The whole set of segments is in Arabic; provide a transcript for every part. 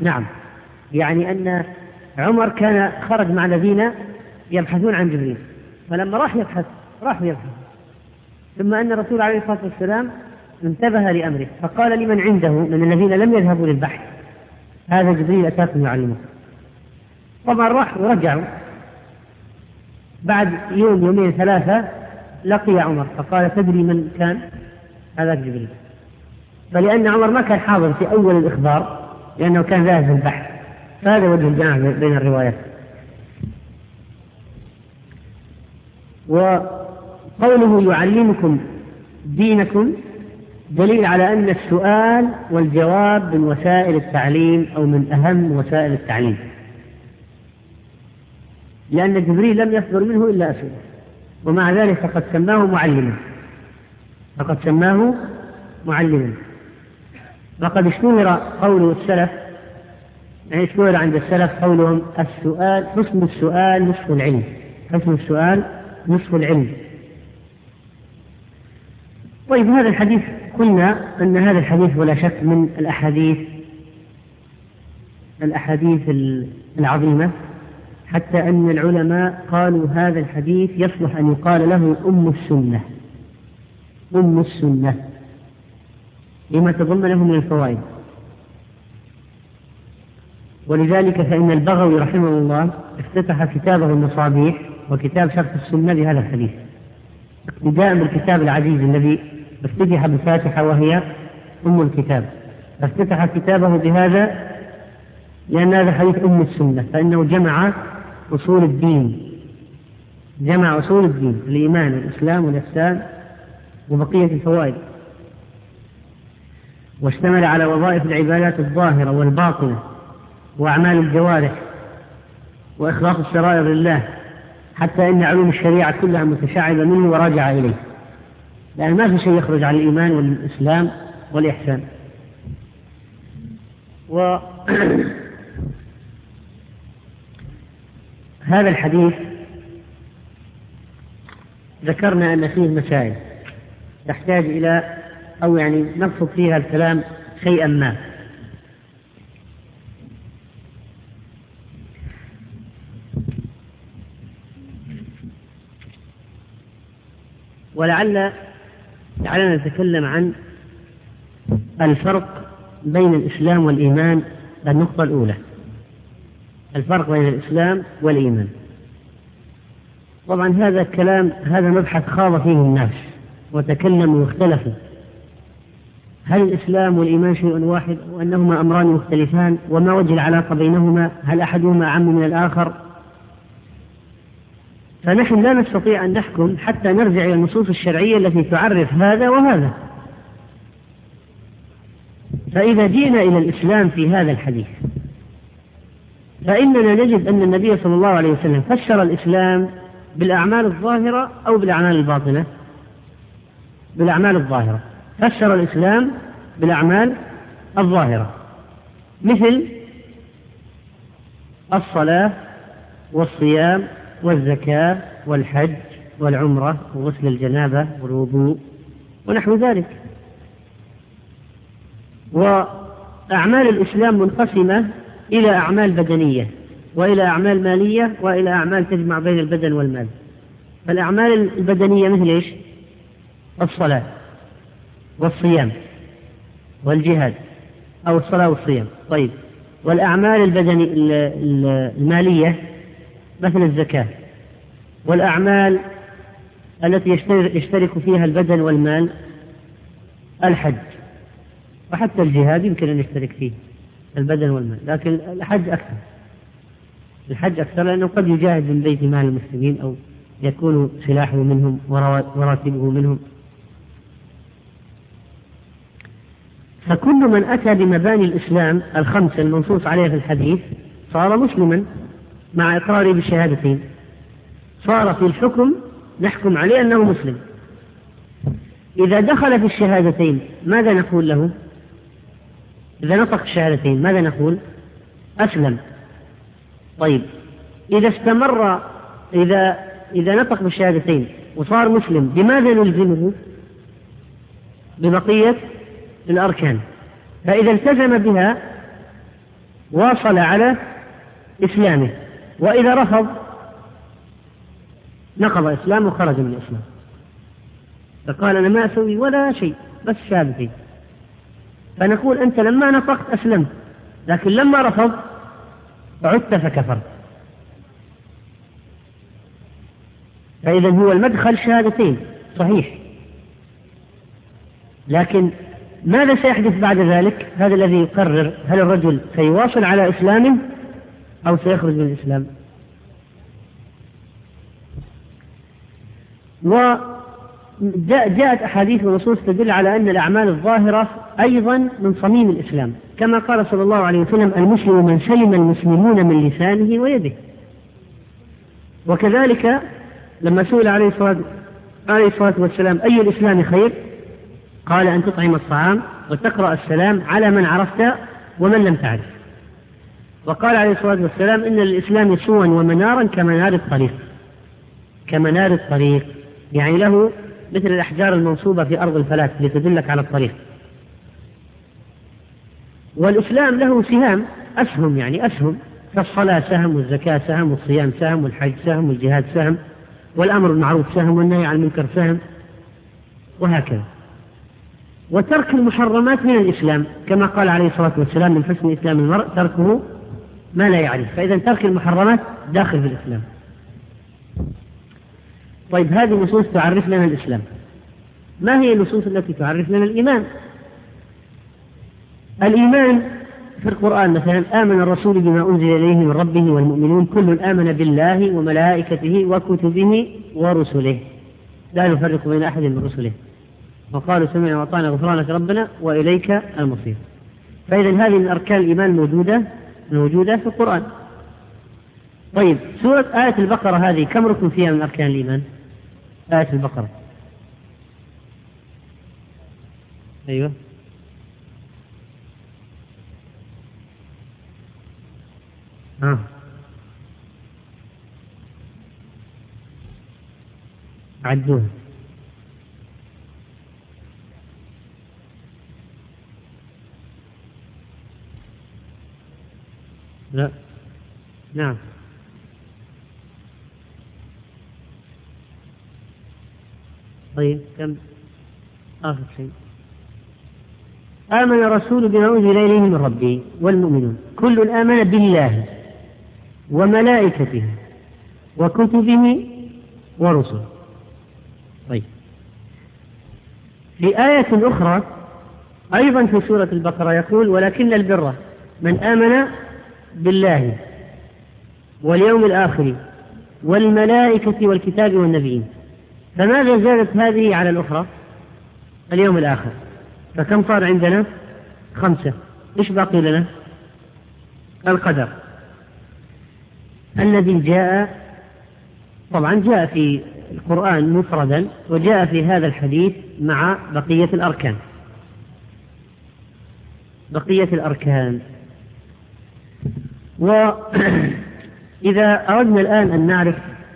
نعم، يعني أن عمر كان خرج مع الذين يبحثون عن جبريل، فلما راح يبحث ثم أن الرسول عليه الصلاة والسلام انتبه لأمره فقال لمن عنده من الذين لم يذهبوا للبحث: هذا جبريل أتاكم يعلمه. طبعا راح ورجعوا بعد يوم يومين ثلاثة لقي عمر فقال: تدري من كان؟ هذا جبريل. فلأن عمر ما كان حاضر في أول الإخبار لأنه كان ذاهب في البحث، فهذا وجه الجمع بين الروايات. وقوله يعلمكم دينكم دليل على أن السؤال والجواب من وسائل التعليم أو من أهم وسائل التعليم، لأن جبريل لم يصدر منه إلا أسئلة، ومع ذلك فقد سماه معلما. وقد اشتهر قول السلف، يعني اشتهر عند السلف قولهم: السؤال حسن السؤال نصف العلم، حسن السؤال نصف العلم. طيب، هذا الحديث قلنا أن هذا الحديث ولا شك من الأحاديث العظيمة، حتى أن العلماء قالوا هذا الحديث يصلح أن يقال له أم السنة لما تضمنه من الفوائد. ولذلك فإن البغوي رحمه الله افتتح كتابه المصابيح وكتاب شرح السنة بهذا الحديث، اقتداء بالكتاب العزيز الذي افتتح بفاتحة وهي أم الكتاب، فافتتح كتابه بهذا لأن هذا حديث أم السنة، فإنه جمع أصول الدين، الإيمان والإسلام والإحسان وبقية الفوائد، واشتمل على وظائف العبادات الظاهرة والباطنة وأعمال الجوارح وإخلاص السرائر لله، حتى إن علوم الشريعة كلها متشعبة منه وراجع إليه، لأن ما في شيء يخرج عن الإيمان والإسلام والإحسان. هذا الحديث ذكرنا أن فيه مسائل تحتاج إلى أو يعني نقصد فيها الكلام شيئا ما. ولعلنا نتكلم عن الفرق بين الإسلام والإيمان. النقطة الأولى: الفرق بين الإسلام والإيمان. طبعا هذا مبحث خاض فيه الناس وتكلموا واختلفوا، هل الإسلام والإيمان شيء واحد وأنهما أمران مختلفان، وما وجه العلاقة بينهما، هل أحدهما أعم من الآخر؟ فنحن لا نستطيع أن نحكم حتى نرجع إلى النصوص الشرعية التي تعرف هذا وهذا. فإذا جئنا إلى الإسلام في هذا الحديث فإننا نجد أن النبي صلى الله عليه وسلم فسر الإسلام بالأعمال الظاهرة أو بالأعمال الباطنة؟ بالأعمال الظاهرة. فسر الإسلام بالأعمال الظاهرة، مثل الصلاة والصيام والزكاة والحج والعمرة وغسل الجنابة والوضوء ونحو ذلك. وأعمال الإسلام منقسمة إلى أعمال بدنية وإلى أعمال مالية وإلى أعمال تجمع بين البدن والمال. فالأعمال البدنية مثل إيش؟ الصلاة والصيام والجهاد، أو الصلاة والصيام. طيب، والأعمال المالية مثل الزكاة، والأعمال التي يشترك فيها البدن والمال الحج، وحتى الجهاد يمكن أن يشترك فيه البدن والمال، لكن الحج أكثر لأنه قد يجاهد من بيت مال المسلمين أو يكون سلاحه منهم وراتبه منهم. فكل من أتى بمباني الإسلام الخمسة المنصوص عليها في الحديث صار مسلما مع إقراره بالشهادتين، صار في الحكم نحكم عليه أنه مسلم. إذا دخل في الشهادتين ماذا نقول له؟ إذا نطق الشهادتين ماذا نقول؟ أسلم. طيب، إذا استمر إذا نطق بالشهادتين وصار مسلم بماذا نلزمه؟ ببقية الأركان. فإذا التزم بها واصل على إسلامه، وإذا رفض نقض إسلامه وخرج من الإسلام، فقال أنا ما أسوي ولا شيء بس شهادتين. فنقول أنت لما نطقت أسلمت، لكن لما رفض عدت فكفرت. فإذا هو المدخل شهادتين صحيح، لكن ماذا سيحدث بعد ذلك؟ هذا الذي يقرر هل الرجل سيواصل على إسلامه أو سيخرج من الإسلام. وجاءت أحاديث ونصوص تدل على أن الأعمال الظاهرة أيضا من صميم الإسلام، كما قال صلى الله عليه وسلم المسلم من سلم المسلمون من لسانه ويده. وكذلك لما سئل عليه الصلاة والسلام أي الإسلام خير؟ قال أن تطعم الطعام وتقرأ السلام على من عرفت ومن لم تعرف. وقال عليه الصلاة والسلام إن الإسلام سوا ومنارا كمنار الطريق. كمنار الطريق يعني له مثل الأحجار المنصوبة في أرض الفلاة لتدلك على الطريق. والإسلام له سهام، أسهم، يعني أسهم، فالصلاة سهم، والزكاة سهم، والصيام سهم، والحج سهم، والجهاد سهم، والأمر بالمعروف سهم، والنهي عن المنكر سهم، وهكذا. وترك المحرمات من الإسلام، كما قال عليه الصلاة والسلام من حسن إسلام المرء تركه ما لا يعرف. فإذا ترك المحرمات داخل في الإسلام. طيب هذه النصوص تعرف لنا الإسلام. ما هي النصوص التي تعرف لنا الإيمان؟ الإيمان في القرآن مثلا آمن الرسول بما أنزل إليه من ربه والمؤمنون كل آمن بالله وملائكته وكتبه ورسله لا نفرق بين أحد من رسله وقالوا سمعنا وأطعنا غفرانك ربنا وإليك المصير. فإذا هذه من أركان الإيمان موجودة في القرآن. طيب سورة آية البقرة هذه كم ركن فيها من أركان الإيمان؟ آية البقرة أيوة عدوها. لا نعم طيب كم آخر شيء؟ آمن الرسول بما أنزل إليه من ربه والمؤمنون كل آمن بالله وملائكته وكتبه ورسله. طيب في آية أخرى أيضا في سورة البقرة يقول ولكن البر من آمن بالله واليوم الآخر والملائكة والكتاب والنبيين. فماذا زادت هذه على الأخرى؟ اليوم الآخر. فكم صار عندنا؟ 5. إيش باقي لنا؟ القدر الذي جاء طبعا جاء في القرآن مفردا وجاء في هذا الحديث مع بقية الأركان. وإذا أردنا الآن أن نعرف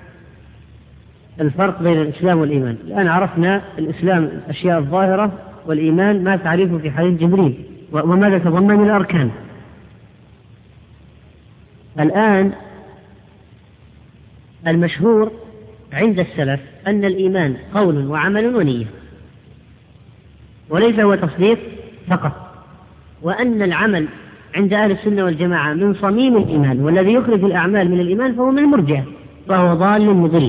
الفرق بين الإسلام والإيمان، الآن عرفنا الإسلام الأشياء الظاهرة والإيمان ما تعرفه في حديث جبريل وماذا تضمن من الأركان. الآن المشهور عند السلف أن الإيمان قول وعمل ونية وليس هو تصديق فقط، وأن العمل عند أهل السنة والجماعة من صميم الإيمان، والذي يخرج الأعمال من الإيمان فهو من المرجئة فهو ضال مضل.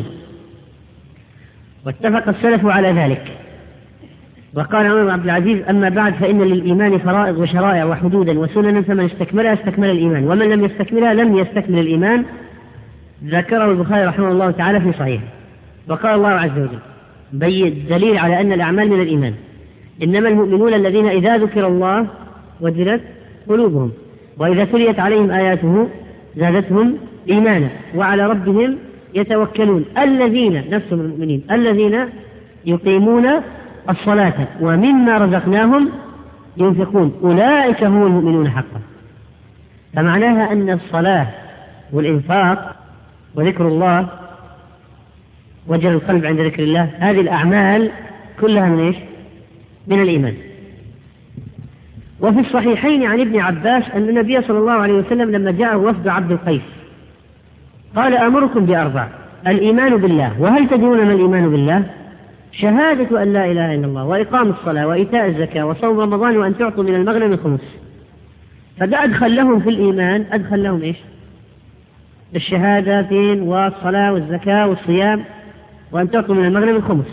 واتفق السلف على ذلك. وقال عمر بن عبد العزيز أما بعد فإن للإيمان فرائض وشرائع وحدودا وسننا فمن استكملها استكمل الإيمان ومن لم يستكملها لم يستكمل الإيمان. ذكره البخاري رحمه الله تعالى في صحيح. وقال الله عز وجل دليل على أن الأعمال من الإيمان إنما المؤمنون الذين إذا ذكر الله وجلت قلوبهم وإذا تليت عليهم آياته زادتهم إيمانا وعلى ربهم يتوكلون الذين نفسهم المؤمنين الذين يقيمون الصلاة ومما رزقناهم ينفقون أولئك هم المؤمنون حقا. فمعناها أن الصلاة والإنفاق وذكر الله وجل القلب عند ذكر الله هذه الأعمال كلها من إيش؟ من الإيمان. وفي الصحيحين عن ابن عباس أن النبي صلى الله عليه وسلم لما جاءه وفد عبد القيس قال أمركم بأربع: الإيمان بالله، وهل تدرون ما الإيمان بالله؟ شهادة أن لا إله إلا الله، وإقام الصلاة، وإيتاء الزكاة، وصوم رمضان، وأن تعطوا من المغنم الخمس. فده أدخل لهم في الإيمان، أدخل لهم إيش؟ الشهادتين والصلاة والزكاة والصيام، وأن تعطوا من المغنم الخمس.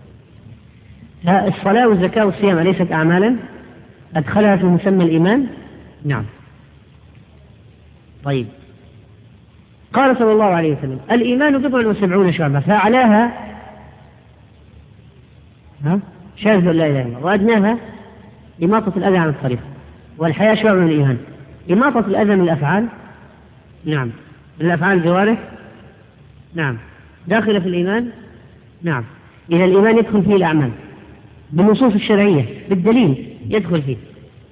الصلاة والزكاة والصيام أليست أعمالا أدخلها في مسمى الإيمان؟ نعم. طيب، قال صلى الله عليه وسلم: الإيمان 70 شعبة، فأعلاها شهادة لا إله إلا الله، وأدناها إماطة الأذى عن الطريق، والحياة شعب من الإيمان. إماطة الأذى من الأفعال، نعم، من الأفعال الجوارح، نعم، داخلة في الإيمان، نعم. إذا الإيمان يدخل فيه الأعمال بالنصوص الشرعية بالدليل يدخل فيه.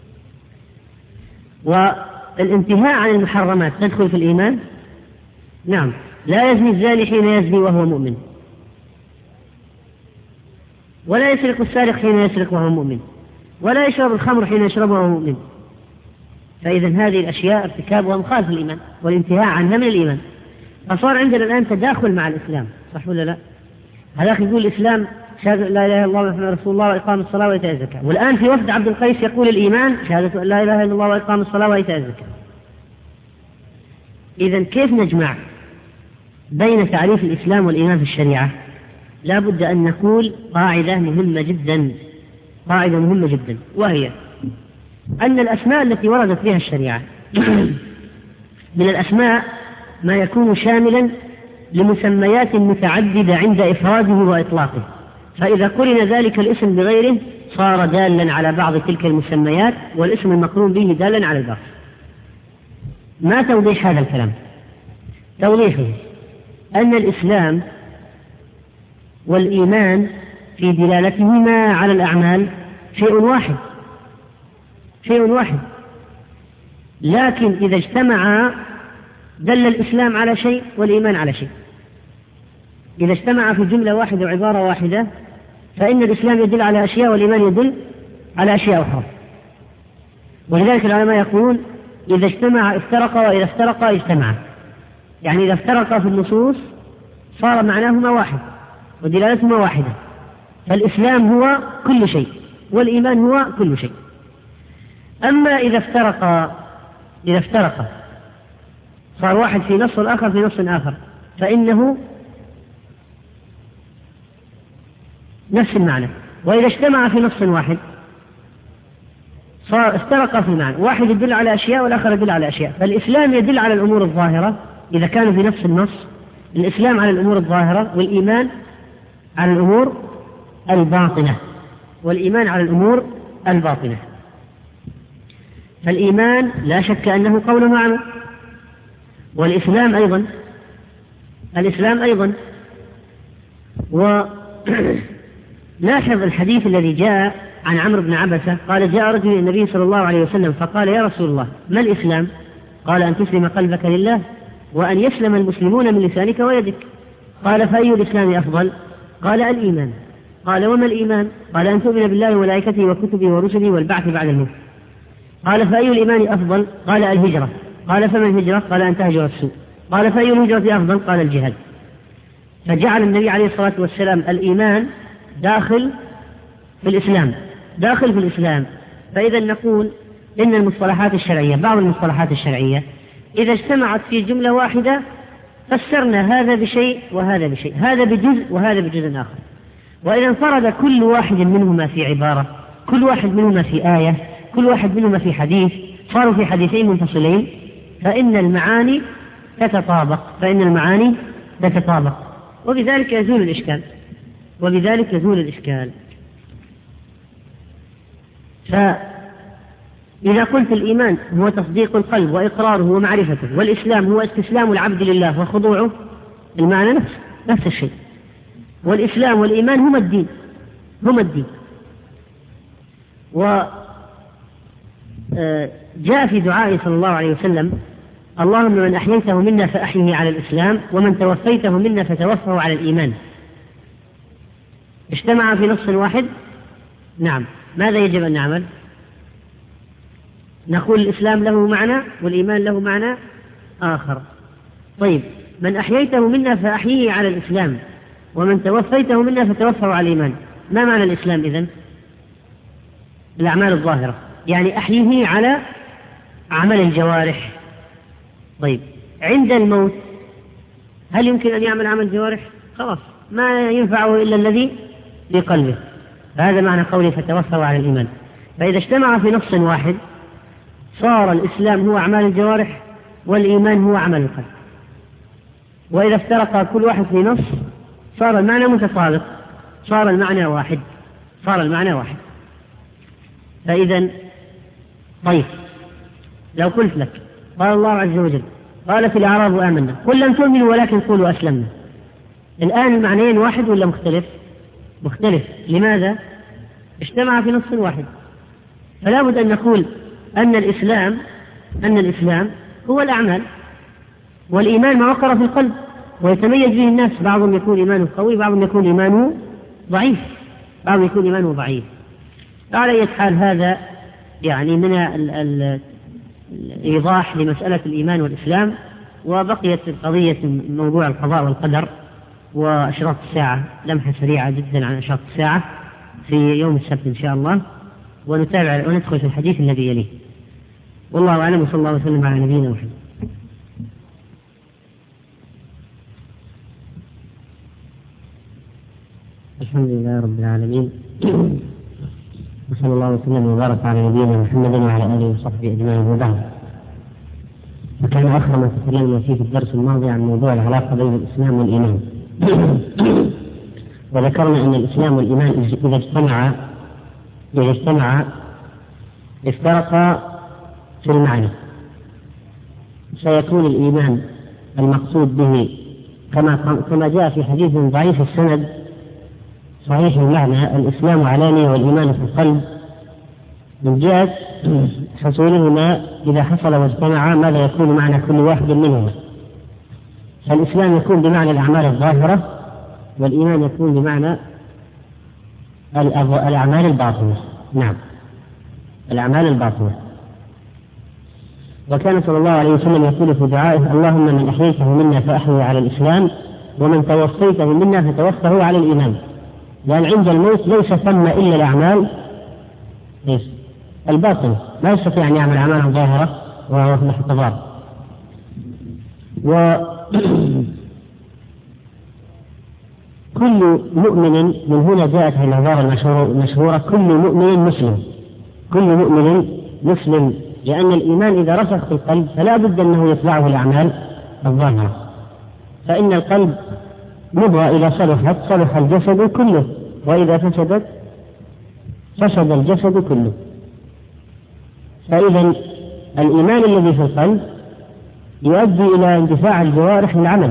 والانتهاء عن المحرمات تدخل في الإيمان، نعم. لا يزني الزاني حين يزني وهو مؤمن، ولا يسرق السارق حين يسرق وهو مؤمن، ولا يشرب الخمر حين يشربه وهو مؤمن. فإذا هذه الأشياء ارتكابها مخالف الإيمان، والانتهاء عنها من الإيمان. فصار عندنا الآن تداخل مع الإسلام، صح ولا لا؟ هذاك يقول الإسلام شهادة لا إله إلا الله محمد رسول الله وإقام الصلاة وإيتاء الزكاة، والآن في وفد عبد القيس يقول الإيمان شهادة لا إله إلا الله وإقام الصلاة وإيتاء الزكاة. إذن كيف نجمع بين تعريف الإسلام والإيمان في الشريعة؟ لا بد أن نقول قاعدة مهمة جدا، قاعدة مهمة جدا، وهي أن الأسماء التي وردت بها الشريعة من الأسماء ما يكون شاملا لمسميات متعددة عند إفراده وإطلاقه، فإذا قرن ذلك الاسم بغيره صار دالا على بعض تلك المسميات، والاسم المقرون به دالا على الباقي. ما توضيح هذا الكلام؟ توضيحه أن الإسلام والإيمان في دلالتهما على الأعمال شيء واحد، شيء واحد، لكن إذا اجتمعا دل الإسلام على شيء والإيمان على شيء. إذا اجتمع في جملة واحدة وعبارة واحدة فإن الإسلام يدل على أشياء والإيمان يدل على أشياء أخرى. ولذلك العلماء يقولون إذا اجتمع افترقا، وإذا افترقا اجتمعا. يعني إذا افترقا في النصوص صار معناهما واحد ودلالتهما واحدة، فالإسلام هو كل شيء والإيمان هو كل شيء. أما إذا افترقا صار واحد في نص والآخر في نص آخر، فإنه نفس المعنى. وإذا اجتمع في نص واحد صار افترق في المعنى، واحد يدل على أشياء والآخر يدل على أشياء. فالإسلام يدل على الأمور الظاهرة إذا كانوا في نفس النص، الإسلام على الأمور الظاهرة، والإيمان على الأمور الباطنة، والإيمان على الأمور الباطنة. فالإيمان لا شك أنه قول وعمل، والإسلام أيضا، الإسلام أيضا. ولاحظ الحديث الذي جاء عن عمرو بن عبسة قال: جاء رجل إلى النبي صلى الله عليه وسلم فقال: يا رسول الله، ما الإسلام؟ قال: أن تسلم قلبك لله، وأن يسلم المسلمون من لسانك ويدك. قال: فأي الإسلام أفضل؟ قال: الإيمان. قال: وما الإيمان؟ قال: أن تؤمن بالله وملائكته وكتبه ورسله والبعث بعد الموت. قال: فأي الإيمان أفضل؟ قال: الهجرة. قال: فما الهجرة؟ قال: أن تهجر السوء. قال: فأي الهجرة أفضل؟ قال: الجهاد. فجعل النبي عليه الصلاة والسلام الإيمان داخل في الإسلام، داخل في الإسلام. فإذا نقول إن المصطلحات الشرعية، بعض المصطلحات الشرعية إذا اجتمعت في جملة واحدة فسرنا هذا بشيء وهذا بشيء، هذا بجزء وهذا بجزء آخر. وإذا انفرد كل واحد منهما في عبارة، كل واحد منهما في آية، كل واحد منهما في حديث، صاروا في حديثين منفصلين، فإن المعاني تتطابق، فإن المعاني تتطابق، وبذلك يزول الإشكال، وبذلك يزول الإشكال. فإذا قلت الإيمان هو تصديق القلب وإقراره ومعرفته، والإسلام هو استسلام العبد لله وخضوعه، المعنى نفس الشيء. والإسلام والإيمان هما الدين، هما الدين. وجاء في دعائه صلى الله عليه وسلم: اللهم من أحييته منا فأحيه على الإسلام، ومن توفيته منا فتوفه على الإيمان. اجتمع في نص واحد، نعم. ماذا يجب أن نعمل؟ نقول الإسلام له معنى والإيمان له معنى آخر. طيب، من أحييته منا فأحييه على الإسلام، ومن توفيته منا فتوفه على الإيمان. ما معنى الإسلام إذن؟ الأعمال الظاهرة، يعني أحييه على عمل الجوارح. طيب، عند الموت هل يمكن أن يعمل عمل الجوارح؟ خلاص ما ينفعه إلا الذي في قلبه. هذا معنى قوله فتوفوا على الإيمان. فإذا اجتمع في نص واحد صار الإسلام هو أعمال الجوارح والإيمان هو عمل القلب، وإذا افترق كل واحد في نص صار المعنى متطابق، صار المعنى واحد. فإذا طيب، لو قلت لك قال الله عز وجل قالت الأعراب آمنا قل لم تؤمنوا ولكن قولوا أسلمنا، الآن المعنيين واحد ولا مختلف؟ مختلف. لماذا؟ اجتمع في نص واحد. فلا بد أن نقول أن الإسلام هو الأعمال، والإيمان ما وقر في القلب ويتميز به الناس، بعضهم يكون إيمانه قوي، بعضهم يكون إيمانه ضعيف. على أي حال هذا يعني من الإيضاح لمسألة الإيمان والإسلام. وبقيت قضية موضوع القضاء والقدر وأشراط الساعة، لمحة سريعة جدا عن أشراط الساعة في يوم السبت إن شاء الله، ونتابع وندخل في الحديث الذي يليه. والله أعلم، وصلى الله وسلم على نبينا محمد. الحمد لله رب العالمين، وصلى الله وسلم وبارك على نبينا محمد وعلى آله وصحبه أجمعين. وبعد، فكان آخر ما تكلمنا فيه في الدرس الماضي عن موضوع العلاقة بين الإسلام والإيمان، وذكرنا أن الإسلام والإيمان إذا اجتمعا افترقا في المعنى. سيكون الإيمان المقصود به كما جاء في حديث ضعيف السند صحيح المعنى: الإسلام علانية والإيمان في القلب، من جهة حصولهما إذا حصل واجتمعا ماذا يكون معنى كل واحد منهما. فالإسلام يكون بمعنى الأعمال الظاهرة، والإيمان يكون بمعنى الأعمال الباطنة. نعم، الأعمال الباطنة. وكان صلى الله عليه وسلم يقول في دعائه: اللهم من أحييته منا فأحيي على الإسلام، ومن توفيته منا فتوفه على الإيمان. لأن عند الموت ليس ثم إلا الأعمال الباطنة، لا يستطيع أن يعمل أعمالا ظاهرة وهو في الاحتضار. كل مؤمن، من هنا جاءت العبارة المشهورة: كل مؤمن مسلم، لأن الإيمان إذا رسخ في القلب فلا بد أنه يتبعه الأعمال الظاهرة. فإن القلب مضغة إذا صلح الجسد كله، وإذا فسد الجسد كله. فإذا الإيمان الذي في القلب يؤدي إلى اندفاع الجوارح للعمل،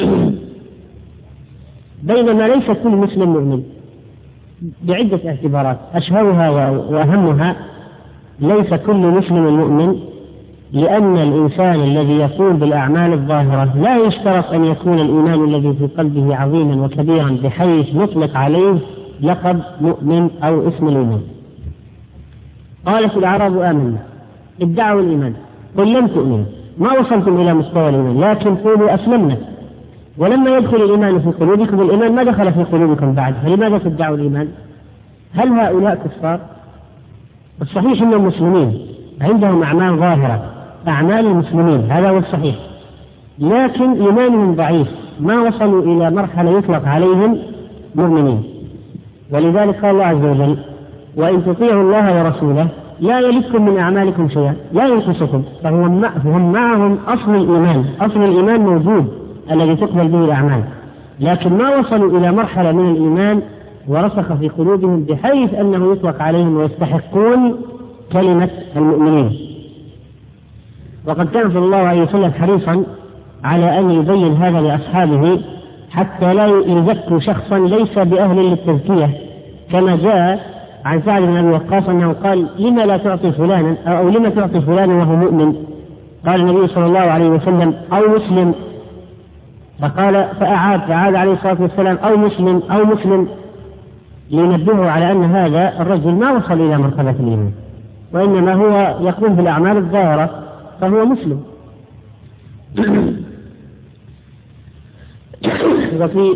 بينما ليس كل مسلم مؤمن بعدة اعتبارات، أشهرها وأهمها: ليس كل مسلم مؤمن لأن الإنسان الذي يقوم بالأعمال الظاهرة لا يشترط أن يكون الإيمان الذي في قلبه عظيما وكبيرا بحيث نطلق عليه لقب مؤمن أو اسم الإيمان. قالت الأعراب آمنا، ادعوا الإيمان، قل لم تؤمنوا، ما وصلتم إلى مستوى الإيمان، لكن قولوا أسلمنا. ولما يدخل الإيمان في قلوبكم، الإيمان ما دخل في قلوبكم بعد، فلماذا تدعوا الإيمان؟ هل هؤلاء كفار؟ الصحيح أن المسلمين عندهم أعمال ظاهرة، أعمال المسلمين، هذا هو الصحيح، لكن إيمانهم ضعيف، ما وصلوا إلى مرحلة يطلق عليهم مؤمنين. ولذلك قال الله عز وجل: وإن تطيعوا الله ورسوله لا يلدكم من أعمالكم شيئا، لا ينقصكم. فهم معهم أصل الإيمان موجود الذي تقبل به الأعمال، لكن ما وصلوا إلى مرحلة من الإيمان ورسخ في قلوبهم بحيث أنه يطلق عليهم ويستحقون كلمة المؤمنين. وقد كان صلى الله عليه وسلم حريصا على أن يبين هذا لأصحابه حتى لا يزكوا شخصا ليس بأهل للتزكية، كما جاء عن سعد بن أبي وقاص أنه قال: لما لا تعطي فلانا، أو لما تعطي فلانا وهو مؤمن؟ قال النبي صلى الله عليه وسلم: أو مسلم. فأعاد عليه الصلاة والسلام: أو مسلم، لينبهه على أن هذا الرجل ما وصل إلى مرتبة الإيمان. وإنما هو يقوم بالأعمال الظاهرة فهو مسلم. وفي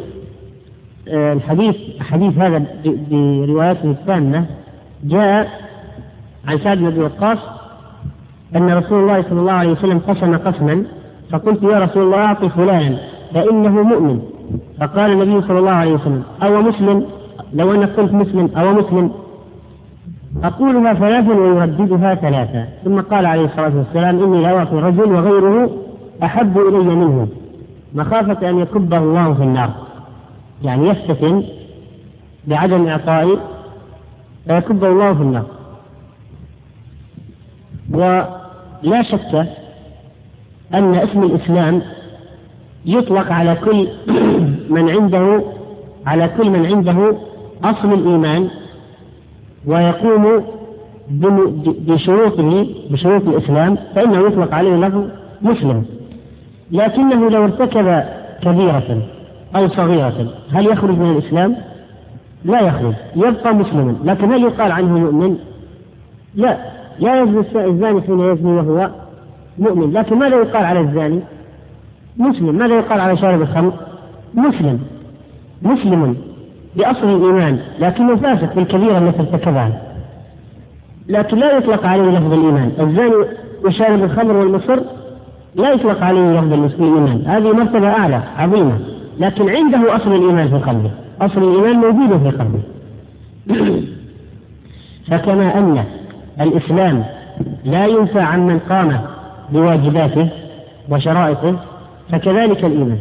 الحديث هذا بروايته التامة جاء عن سعد بن أبي وقاص أن رسول الله صلى الله عليه وسلم قسم قسما فقلت يا رسول الله أعطي فلانا فإنه مؤمن، فقال النبي صلى الله عليه وسلم أو مسلم، لو أنا قلت مسلم أو مسلم أقولها ثلاثا ويرددها ثلاثا، ثم قال عليه الصلاة والسلام إني لا أعطي رجل وغيره أحب إلي منه مخافة أن يكبه الله في النار، يعني يفتتن بعدم إعطائي فيكبه الله في النار. ولا شك أن اسم الإسلام يطلق على كل من عنده أصل الإيمان ويقوم بشروط الإسلام فإنه يطلق عليه لفظ مسلم. لكنه لو ارتكب كبيرة أو صغيرة هل يخرج من الإسلام؟ لا يخرج، يبقى مسلما. لكن هل يقال عنه مؤمن؟ لا يزني الزاني حين يزني وهو مؤمن. لكن ماذا يقال على الزاني؟ مسلم. ماذا يقال على شارب الخمر؟ مسلم بأصل الإيمان لكنه فاسق بالكبيرة التي ارتكبها، لكن لا يطلق عليه لفظ الإيمان. الزاني وشارب الخمر والمصر لا يطلق عليه لفظ الإيمان، هذه مرتبة أعلى عظيمة، لكن عنده أصل الإيمان في قلبه، أصل الإيمان موجود في قلبه. فكما أن الإسلام لا ينفى عن من قام بواجباته وشرائطه فكذلك الإيمان.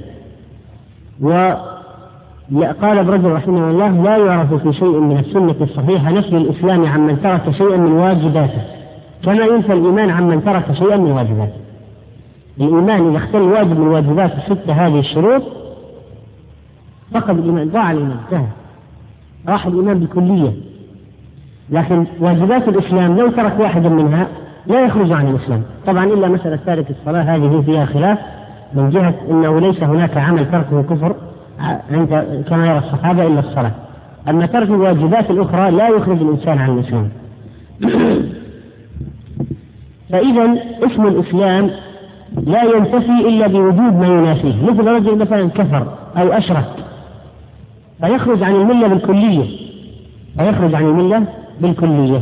وقال ابن رجب رحمه الله لا يعرف في شيء من السنة الصحيحة نفي الإسلام عن من ترك شيئا من واجباته كما ينفى الإيمان عن من ترك شيئا من واجباته. الإيمان إذا اختل واجب من واجبات الستة هذه الشروط فقد الإيمان، ضاع الإيمان، انتهى، راح الإيمان بالكلية. لكن واجبات الإسلام لو ترك واحدا منها لا يخرج عن الإسلام. طبعا إلا مسألة تارك الصلاة هذه فيها خلاف من جهة أنه ليس هناك عمل تركه كفر عند كما يرى الصحابة إلا الصلاة، أما ترك الواجبات الأخرى لا يخرج الإنسان عن الإسلام. فإذا اسم الإسلام لا ينتفي إلا بوجود ما ينافيه، مثل رجل مثلا كفر أو أشرك فيخرج عن الملة بالكلية.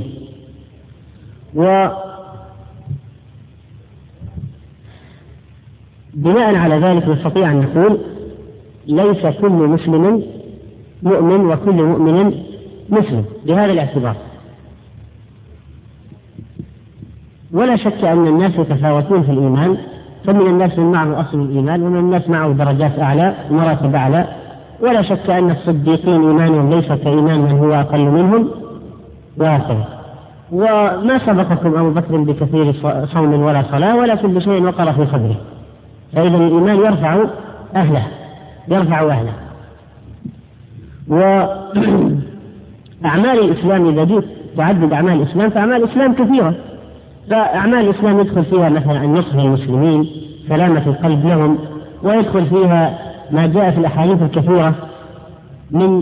وبناء على ذلك نستطيع أن نقول ليس كل مسلم مؤمن وكل مؤمن مسلم بهذا الاعتبار. ولا شك أن الناس يتفاوتون في الإيمان، فمن الناس من معه أصل الإيمان ومن الناس معه درجات أعلى ومراتب أعلى. ولا شك أن الصديقين إيمانهم ليس كإيمان من هو أقل منهم وهكذا. وما سبقكم أبو بكر بكثير صوم ولا صلاة ولكن بشيء وقر في صدره، فإذا الإيمان يرفع أهله. وأعمال الإسلام إذا جئت تعدد أعمال الإسلام فأعمال الإسلام كثيرة. فأعمال الإسلام يدخل فيها مثلا أن يصل المسلمين، سلامة القلب لهم، ويدخل فيها ما جاء في الأحاديث الكثيرة من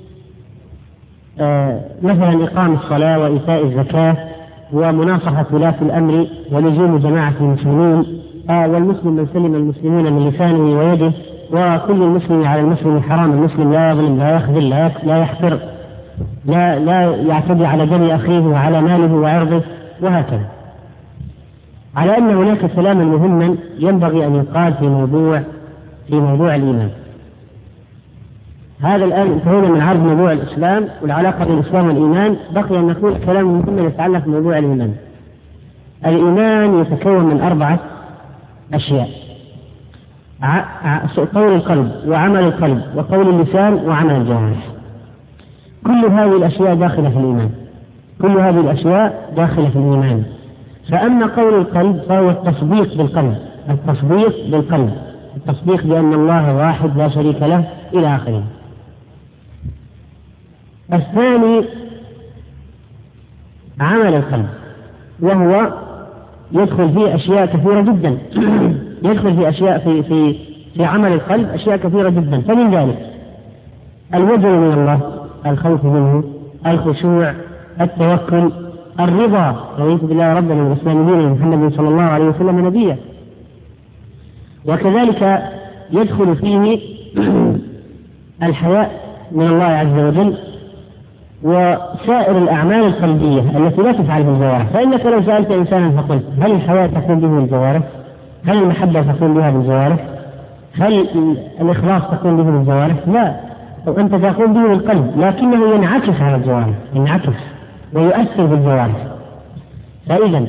مثلا إقام الصلاة وإيتاء الزكاة ومناصحة ولاة الأمر ولزوم جماعة المسلمين، والمسلم من سلم المسلمون من لسانه ويده، وكل المسلم على المسلم حرام، المسلم لا يظلم لا يخذل لا يحقر لا يعتدي على دم أخيه وعلى ماله وعرضه وهكذا. على أن هناك كلاما مهما ينبغي أن يقال في موضوع الإيمان. هذا الآن انتهينا من عرض موضوع الإسلام والعلاقة بين الإسلام والإيمان، بقي أن نقول كلام مهم يتعلق بموضوع الإيمان. الإيمان يتكون من 4 أشياء: قول القلب وعمل القلب وقول اللسان وعمل الجوارح. كل هذه الأشياء داخلة في الإيمان. فأما قول القلب فهو التصديق بالقلب، التصديق بأن الله واحد لا شريك له إلى آخره. الثاني عمل القلب، وهو يدخل فيه أشياء كثيرة جدا يدخل في أشياء في عمل القلب أشياء كثيرة جدا. فمن ذلك الوجل من الله، الخوف منه، الخشوع، التوكل، الرضا، رضيت بالله ربا والإسلام دينا ومحمد صلى الله عليه وسلم نبيا. وكذلك يدخل فيه الحياء من الله عز وجل وسائر الأعمال القلبية التي لا تفعل بالجوارح. فإنك لو سألت إنسانا فقلت هل الحياء تكون به بالجوارح؟ هل المحبة تكون بها بالجوارح؟ هل الإخلاص تكون به بالجوارح؟ لا، وأنت تقوم به بالقلب، لكنه ينعكس على الجوارح، ينعكس ويؤثر بالجوارح. فإذا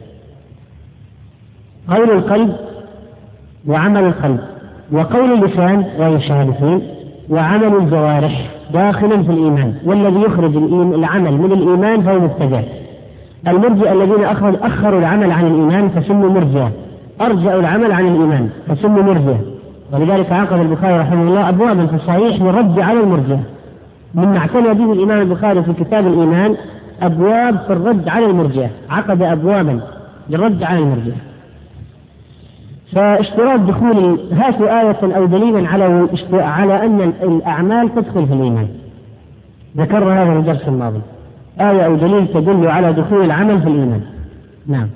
قول القلب وعمل القلب وقول اللسان وهي الشهادتين وعمل الجوارح داخل في الإيمان، والذي يخرج العمل من الإيمان فهو مبتدع. المرجئة الذين أخروا العمل عن الإيمان فسموا مرجئة، أرجعوا العمل عن الإيمان فسموا مرجئة. ولذلك عقد البخاري رحمه الله أبوابا في الصحيح للرد على المرجئة. مما اعتنى به الإمام البخاري في كتاب الإيمان أبواب في الرد على المرجئة، عقد أبوابا للرد على المرجئة. فاشتراط دخول، هاتوا آية أو دليلا على أن الأعمال تدخل في الإيمان، ذكرنا هذا في الدرس الماضي، آية أو دليل تدل على دخول العمل في الإيمان. نعم.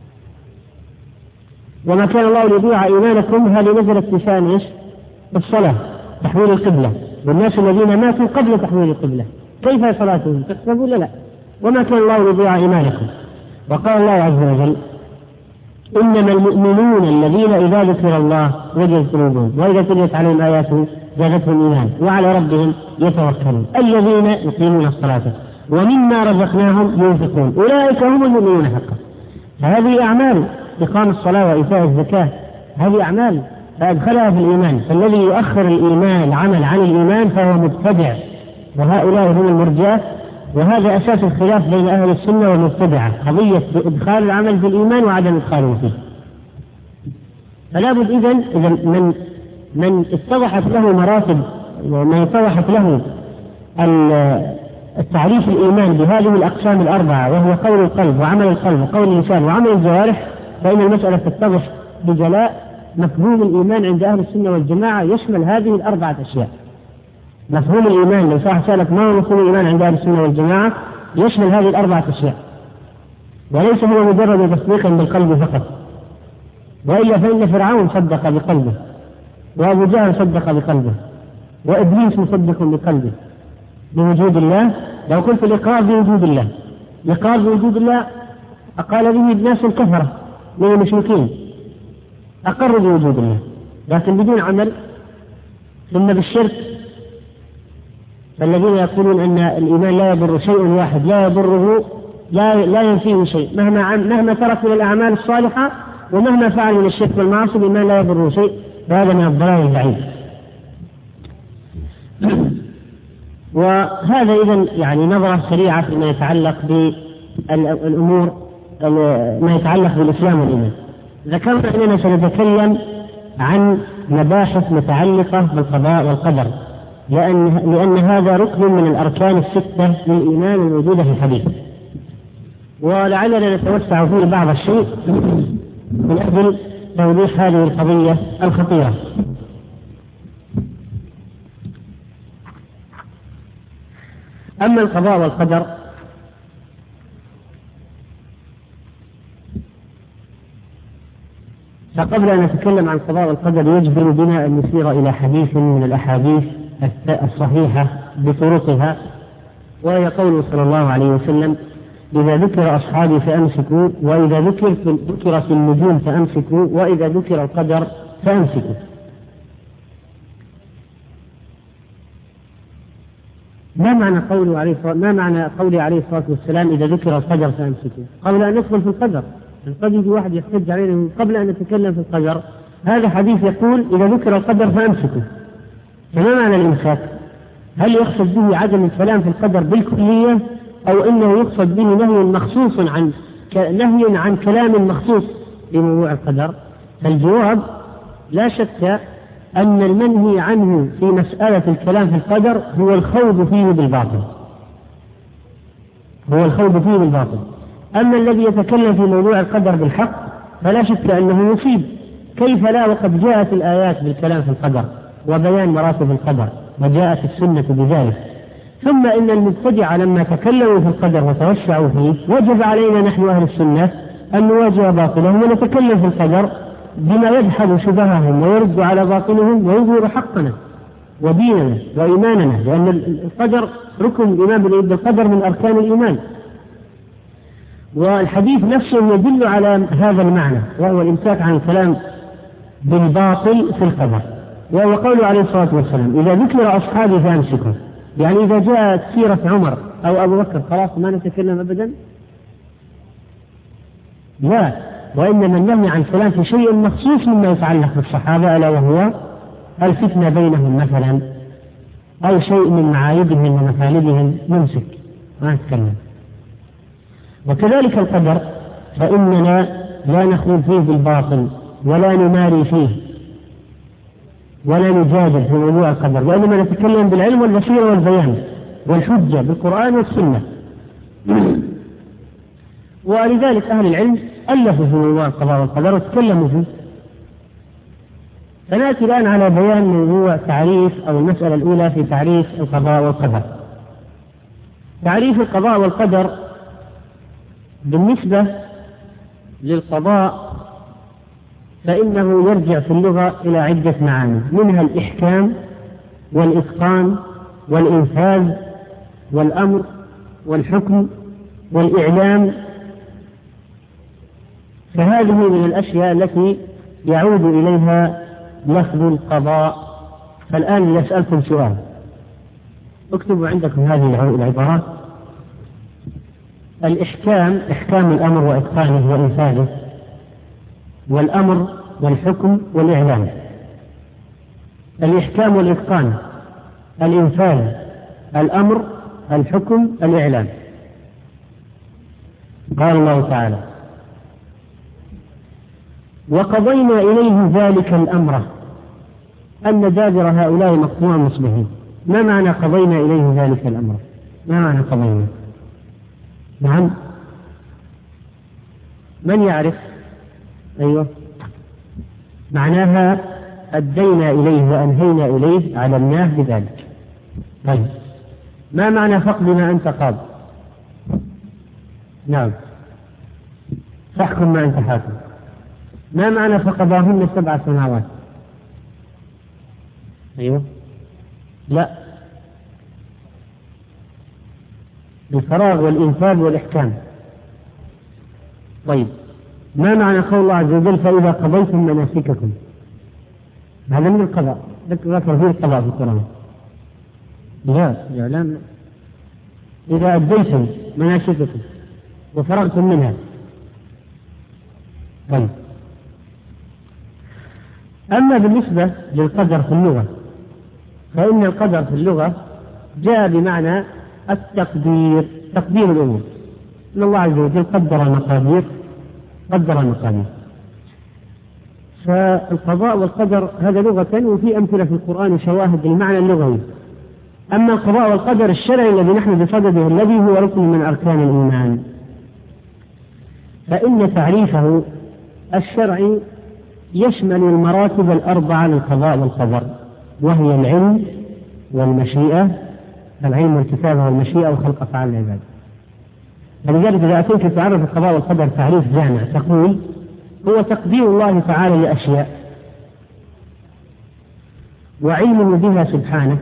وما كان الله ليضيع إيمانكم، هذه نزلت في شأن إيش؟ الصلاة، تحويل القبلة، والناس الذين ماتوا قبل تحويل القبلة كيف صلاتهم؟ تحسبوا ولا لا؟ وما كان الله ليضيع إيمانكم. وقال الله عز وجل إنما المؤمنون الذين إذا ذكر الله وجلت قلوبهم وإذا تليت عليهم آياته زادتهم إيمانا وعلى ربهم يتوكلون الذين يقيمون الصلاة ومما رزقناهم ينفقون أولئك هم المؤمنون حقا. فهذه أعمال، إقام الصلاة وإيتاء الزكاة هذه أعمال فأدخلها في الإيمان. فالذي يؤخر الإيمان العمل عن الإيمان فهو مبتدع، وهؤلاء هم المرجئة. وهذا أساس الخلاف بين أهل السنة والمبتدعة، قضية إدخال العمل في الإيمان وعدم إدخاله فيه. فلا بد إذن من اتضحت له مراتب، من اتضحت له التعريف الإيمان بهذه الأقسام الأربعة، وهو قول القلب وعمل القلب وقول اللسان وعمل الجوارح، فإن المسألة تتضح بجلاء. مفهوم الإيمان عند أهل السنة والجماعة يشمل هذه الأربعة أشياء. مفهوم الإيمان، لو سألك ما هو مفهوم الإيمان عند أهل السنة والجماعة، يشمل هذه الأربعة أشياء، وليس هو مجرد تصديق بالقلب فقط. وإلا فإن فرعون صدق بقلبه، وأبو جهل صدق بقلبه، وإبليس مصدق بقلبه بوجود الله. لو قلت الإقرار بوجود الله، الإقرار بوجود الله أقال به الناس الكفرة من المشركين، أقروا بوجود الله لكن بدون عمل. ثم بالشرك، فالذين يقولون أن الإيمان لا يضر شيء واحد، لا يضره لا ينفيه شيء مهما ترك من الأعمال الصالحة ومهما فعل من الشرك والمعاصي، الإيمان لا يضره شيء، وهذا من الضلال البعيد. وهذا إذن يعني نظرة سريعة فيما يتعلق بالأمور ما يتعلق بالإسلام والإيمان. ذكرنا أننا سنتكلم عن مباحث متعلقة بالقضاء والقدر، لأن هذا ركن من الأركان الستة للإيمان الموجودة في الحديث، ولعلنا نتوسع فيه بعض الشيء من أجل توضيح هذه القضية الخطيرة. أما القضاء والقدر فقبل أن نتكلم عن القضاء والقدر يجب بنا أن نسير إلى حديث من الأحاديث الصحيحة بطرقها، وهي قوله صلى الله عليه وسلم: إذا ذكر أصحابي فأمسكوا، وإذا ذكر في النجوم فأمسكوا، وإذا ذكر القدر فأمسكوا. ما معنى قوله عليه الصلاة والسلام إذا ذكر القدر فأمسكوا؟ قبل أن ندخل في القدر، قد يجي واحد يحتج علينا قبل أن نتكلم في القدر، هذا حديث يقول إذا ذكر القدر فأمسكوا، فما معنى الإمساك؟ هل يقصد به عدم الكلام في القدر بالكلية، أو إنه يقصد به نهي عن كلام مخصوص بموضوع القدر؟ فالجواب لا شك أن المنهي عنه في مسألة الكلام في القدر هو الخوض فيه بالباطل، أما الذي يتكلم في موضوع القدر بالحق فلا شك أنه يصيب. كيف لا وقد جاءت الآيات بالكلام في القدر وبيان مراتب القدر، وجاءت السنة بذلك. ثم إن المبتدع لما تكلموا في القدر وتوسعوا فيه وجب علينا نحن أهل السنة أن نواجه باطلهم ونتكلم في القدر بما يدحض شبههم ويرد على باطلهم ويظهر حقنا وديننا وإيماننا، لأن القدر ركن الإيمان بالقدر من أركان الإيمان، والحديث نفسه يدل على هذا المعنى، وهو الإمساك عن الكلام بالباطل في القدر، وهو قوله عليه الصلاة والسلام: إذا ذكر أصحابي فأمسكوا، يعني إذا جاءت سيرة عمر أو أبو بكر خلاص ما نتكلم أبدا؟ لا، وإنما النهي عن الكلام في شيء مخصوص مما يتعلق بالصحابة، ألا وهو الفتنة بينهم مثلا، أو شيء من معايبهم ومثالبهم نمسك ما نتكلم. وكذلك القدر فإننا لا نخوض فيه بالباطل ولا نماري فيه ولا نجادل في موضوع القدر، وإنما نتكلم بالعلم والبصيرة والبيان والحجة بالقرآن والسنة. ولذلك أهل العلم ألفوا في موضوع القضاء والقدر وتكلموا فيه. فنأتي الآن على بيان موضوع تعريف أو المسألة الأولى في تعريف القضاء والقدر. تعريف القضاء والقدر بالنسبة للقضاء فإنه يرجع في اللغة إلى عدة معاني، منها الإحكام والإتقان والإنفاذ والأمر والحكم والإعلام، فهذه من الأشياء التي يعود إليها لفظ القضاء. فالآن يسألكم سؤال، اكتبوا عندكم هذه العبارات: الإحكام إحكام الأمر وإتقانه وإنفاذه، والأمر والحكم والإعلام. الإحكام والإتقان، الإنفاذ، الأمر، الحكم، الإعلام. قال الله تعالى: وقضينا إليه ذلك الأمر أن دابر هؤلاء مقطوع مصبحين. ما معنى قضينا إليه ذلك الأمر؟ ما معنى قضينا؟ نعم، من يعرف؟ أيوه، معناها أدينا إليه وأنهينا إليه، علمناه بذلك. طيب، ما معنى فقد ما أنت قاض؟ نعم، فاحكم ما أنت حاكم. ما معنى فقضاهن 7 سنوات؟ أيوه، لا، الفراغ والإنفاذ والإحكام. طيب، ما معنى قول الله عز وجل: فإذا قضيتم مناسككم؟ هذا من القضاء، ذكر فيه القضاء في القرآن. لا، الإعلام. إذا أديتم مناسككم وفرغتم منها. طيب، أما بالنسبة للقدر في اللغة فإن القدر في اللغة جاء بمعنى التقدير، تقدير الأمور. إن الله عز وجل قدر المقادير. فالقضاء والقدر هذا لغة، وفي أمثلة في القرآن وشواهد المعنى اللغوي. أما القضاء والقدر الشرعي الذي نحن بصدده الذي هو ركن من أركان الإيمان، فإن تعريفه الشرعي يشمل المراتب 4 للقضاء والقدر، وهي العلم والمشيئة، العلم والكتابة والمشيئة وخلق أفعال العباد. فلذلك إذا أتيت تعرف القضاء والقدر تعريف جامع تقول: هو تقدير الله تعالى لأشياء وعلمه بها سبحانه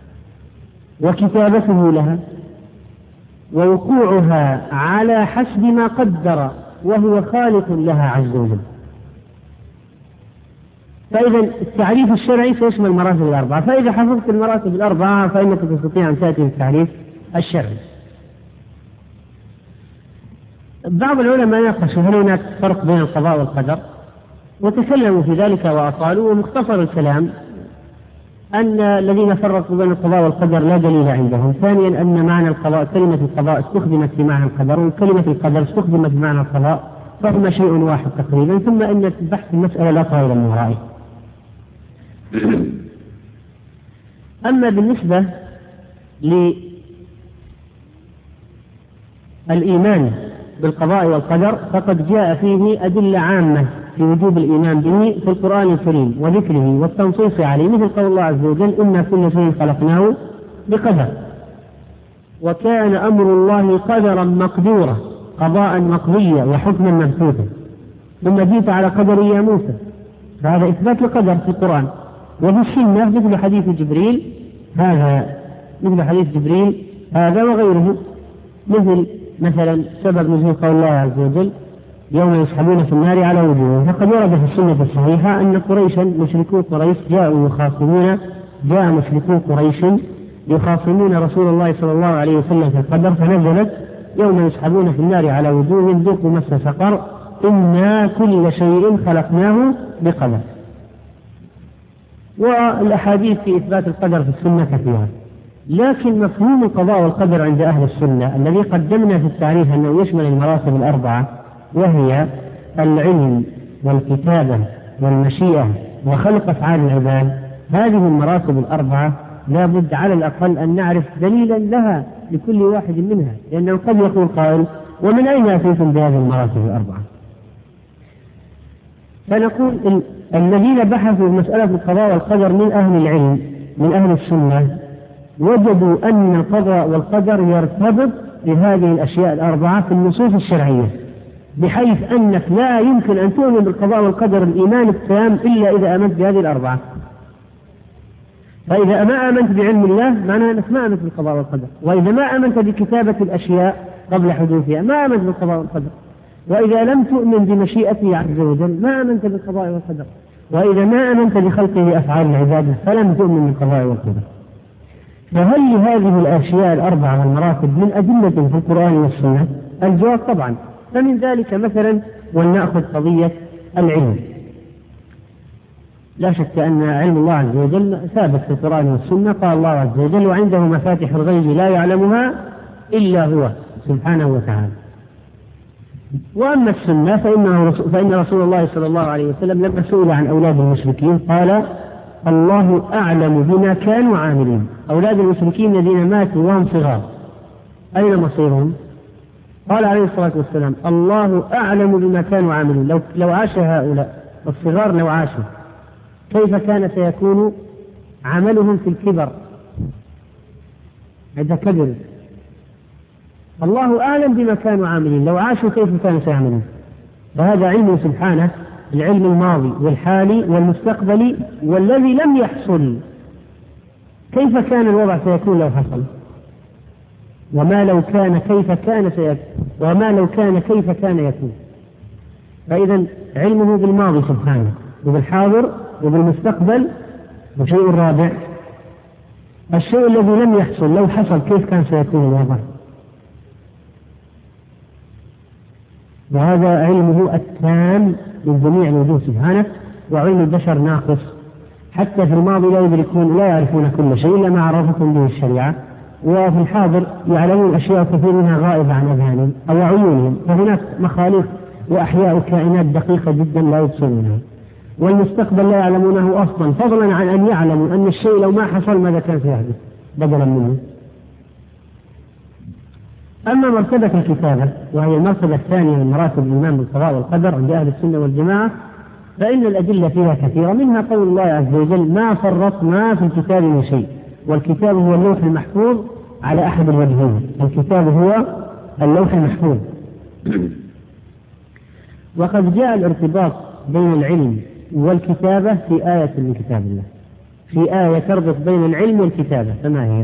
وكتابته لها ووقوعها على حسب ما قدر وهو خالق لها عز وجل. فإذا التعريف الشرعي سيشمل المراتب 4، فإذا حفظت المراتب 4 فإنك تستطيع أن تأتي بالتعريف الشرعي. بعض العلماء ناقشوا هل هناك فرق بين القضاء والقدر، وتكلموا في ذلك وأطالوا، ومختصر الكلام أن الذين فرقوا بين القضاء والقدر لا دليل عندهم. ثانيا، أن معنى القضاء كلمة القضاء استخدمت في معنى القدر، وكلمة القدر استخدمت في معنى القضاء، فهما شيء واحد تقريبا. ثم أن بحث المسألة لا طائل من ورائه. أما بالنسبة للإيمان بالقضاء والقدر فقد جاء فيه أدلة عامة في وجوب الإيمان به في القرآن الكريم وذكره والتنصيص عليه، مثل قول الله عز وجل: إنا كل شيء خلقناه بقدر. وكان أمر الله قدرا مقدورا، قضاء مقضيا وحكما مبثوثا. ثم جئت على قدر يا موسى، فهذا إثبات القدر في القرآن. وفي السنة مثل حديث جبريل هذا وغيره، مثلا سبب نزول قول الله عز وجل يوم يسحبون في النار على وجوههم. فقد ورد في السنة الصحيحة أن مشركو قريش جاء مشركو قريش يخاصمون رسول الله صلى الله عليه وسلم في القدر، فنزلت يوم يسحبون في النار على وجوههم ذوقوا مس سقر إنا كل شيء خلقناه بقدر. والأحاديث في إثبات القدر في السنة كثيرة، لكن مفهوم القضاء والقدر عند أهل السنة الذي قدمنا في التعريف أنه يشمل المراتب الأربعة، وهي العلم والكتابة والمشيئة وخلق أفعال العباد. هذه المراتب الأربعة لا بد على الأقل أن نعرف دليلا لها لكل واحد منها، لأنه قد يقول قائل ومن أين أتيتم بهذه المراتب الأربعة؟ فنقول الذين بحثوا مسألة القضاء والقدر من أهل العلم من أهل السنة وجدوا أن القضاء والقدر يرتبط بهذه الأشياء الأربعة في النصوص الشرعية، بحيث أنك لا يمكن أن تؤمن بالقضاء والقدر الإيمان التام إلا إذا آمنت بهذه الأربعة. فإذا ما آمنت بعلم الله معناه أنك ما آمنت بالقضاء والقدر، وإذا ما آمنت بكتابة الأشياء قبل حدوثها ما آمنت بالقضاء والقدر، وإذا لم تؤمن بمشيئته عز وجل ما آمنت بالقضاء والقدر، وإذا ما آمنت بخلقه أفعال العبادة فلم تؤمن بالقضاء والقدر. فهل لهذه الأشياء الأربعة والمراتب من أدلة في القرآن والسنة؟ الجواب طبعا. فمن ذلك مثلا ولنأخذ قضية العلم. لا شك أن علم الله عز وجل ثابت في القرآن والسنة، قال الله عز وجل وعنده مفاتح الغيب لا يعلمها إلا هو سبحانه وتعالى. وأما السنة فإن رسول الله صلى الله عليه وسلم لما سئل عن أولاد المشركين قال الله أعلم بما كانوا عاملين. أولاد المشركين الذين ماتوا وهم صغار أين مصيرهم؟ قال عليه الصلاة والسلام الله أعلم بما كانوا عاملين. لو عاش هؤلاء الصغار لو عاشوا كيف كان سيكون عملهم في الكبر إذا كبروا؟ الله أعلم بما كانوا عاملين، لو عاشوا كيف كانوا سيعملون؟ فهذا علم سبحانه، العلم الماضي والحالي والمستقبلي والذي لم يحصل. كيف كان الوضع سيكون لو حصل؟ وما لو كان كيف كان سيكون، وما لو كان كيف كان يكون. فإذا علمه بالماضي سبحانه وبالحاضر وبالمستقبل. وشيء الرابع الشيء الذي لم يحصل لو حصل كيف كان سيكون الوضع. وهذا علمه التام من جميع الوجوه سبحانه، وعلم البشر ناقص. حتى في الماضي لا يعرفون كل شيء إلا ما عرفتهم به الشريعة، وفي الحاضر يعلمون أشياء كثير منها غائبة عن أذهانهم أو عيونهم، فهناك مخاليق وأحياء كائنات دقيقة جدا لا يبصرونها. والمستقبل لا يعلمونه أصلا، فضلا عن أن يعلموا أن الشيء لو ما حصل ماذا كان سيحدث بدلا منه. أما مرتبة الكتابة وهي المرتبة الثانية من مراتب الإيمان بالقضاء والقدر عند أهل السنة والجماعة، فإن الأدلة فيها كثيرة، منها قول الله عز وجل ما فرطنا في الكتاب من شيء. والكتاب هو اللوح المحفوظ على أحد الوجهين، الكتاب هو اللوح المحفوظ. وقد جاء الارتباط بين العلم والكتابة في آية من كتاب الله، في آية تربط بين العلم والكتابة. فما هي؟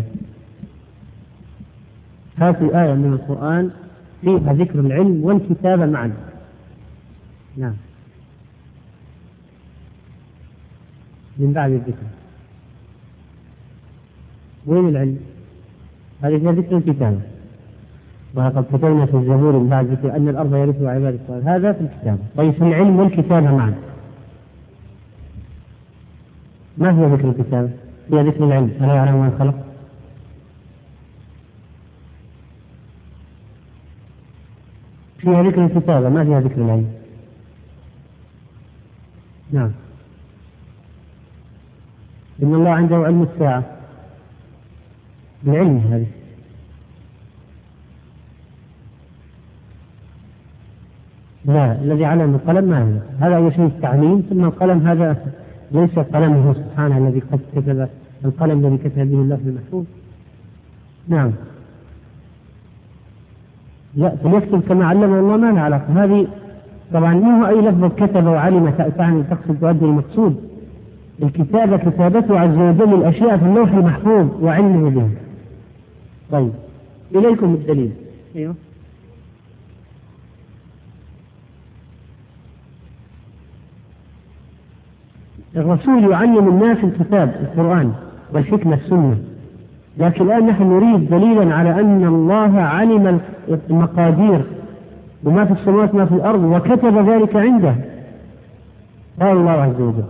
هذه آية من القرآن فيها ذكر العلم والكتابة معا. نعم، من بعد الذكر. وين العلم؟ هذه فيها ذكر الكتابة. ولقد كتبنا في الزبور من بعد ذكر أن الأرض يرثها عباد الصالحين، هذا في الكتابة. طيب في العلم والكتابة معا ما هي ذكر الكتابة؟ هي ذكر العلم، ألا يعلم من خلق؟ فيها ذكر الكتابة ما فيها ذكر العلم. نعم، إن الله عنده علم الساعة، العلم هذه. لا، الذي علم القلم ما هذا، هذا أول شيء التعليم، ثم القلم هذا ليس قلمه سبحانه الذي قد كتب، القلم الذي كتب به الله في المحفوظ. نعم، لا، فليكتب كما علمه الله ما له علاقة. هذه طبعا منه أي لفظ كتب وعلم تعني تقصد تؤدي المقصود. الكتابة كتابته عز وجل الأشياء في اللوح المحفوظ وعلمه به. طيب إليكم الدليل. أيوه. الرسول يعلم الناس الكتاب القرآن والحكمة السنة، لكن الآن نحن نريد دليلا على أن الله علم المقادير وما في السماوات ما في الأرض وكتب ذلك عنده. قال الله عز وجل: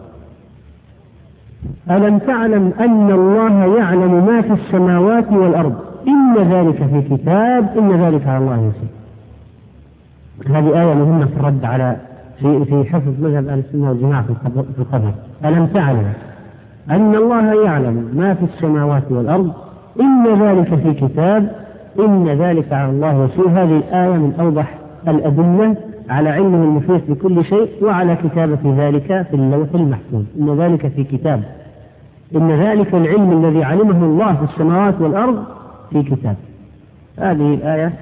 ألم تعلم أن الله يعلم ما في السماوات والأرض إن ذلك في كتاب إن ذلك على الله يسير. هذه آية مهمة في الرد على في حفظ مذهب أهل السنة والجماعة في القدر. ألم تعلم أن الله يعلم ما في السماوات والأرض إن ذلك في كتاب إن ذلك على الله يسير. هذه الآية من أوضح الأدلة على علمه المحيط بكل شيء وعلى كتابة ذلك في اللوح المحفوظ. إن ذلك في كتاب إن ذلك العلم الذي علمه الله في السماوات والأرض في كتاب. هذه الآية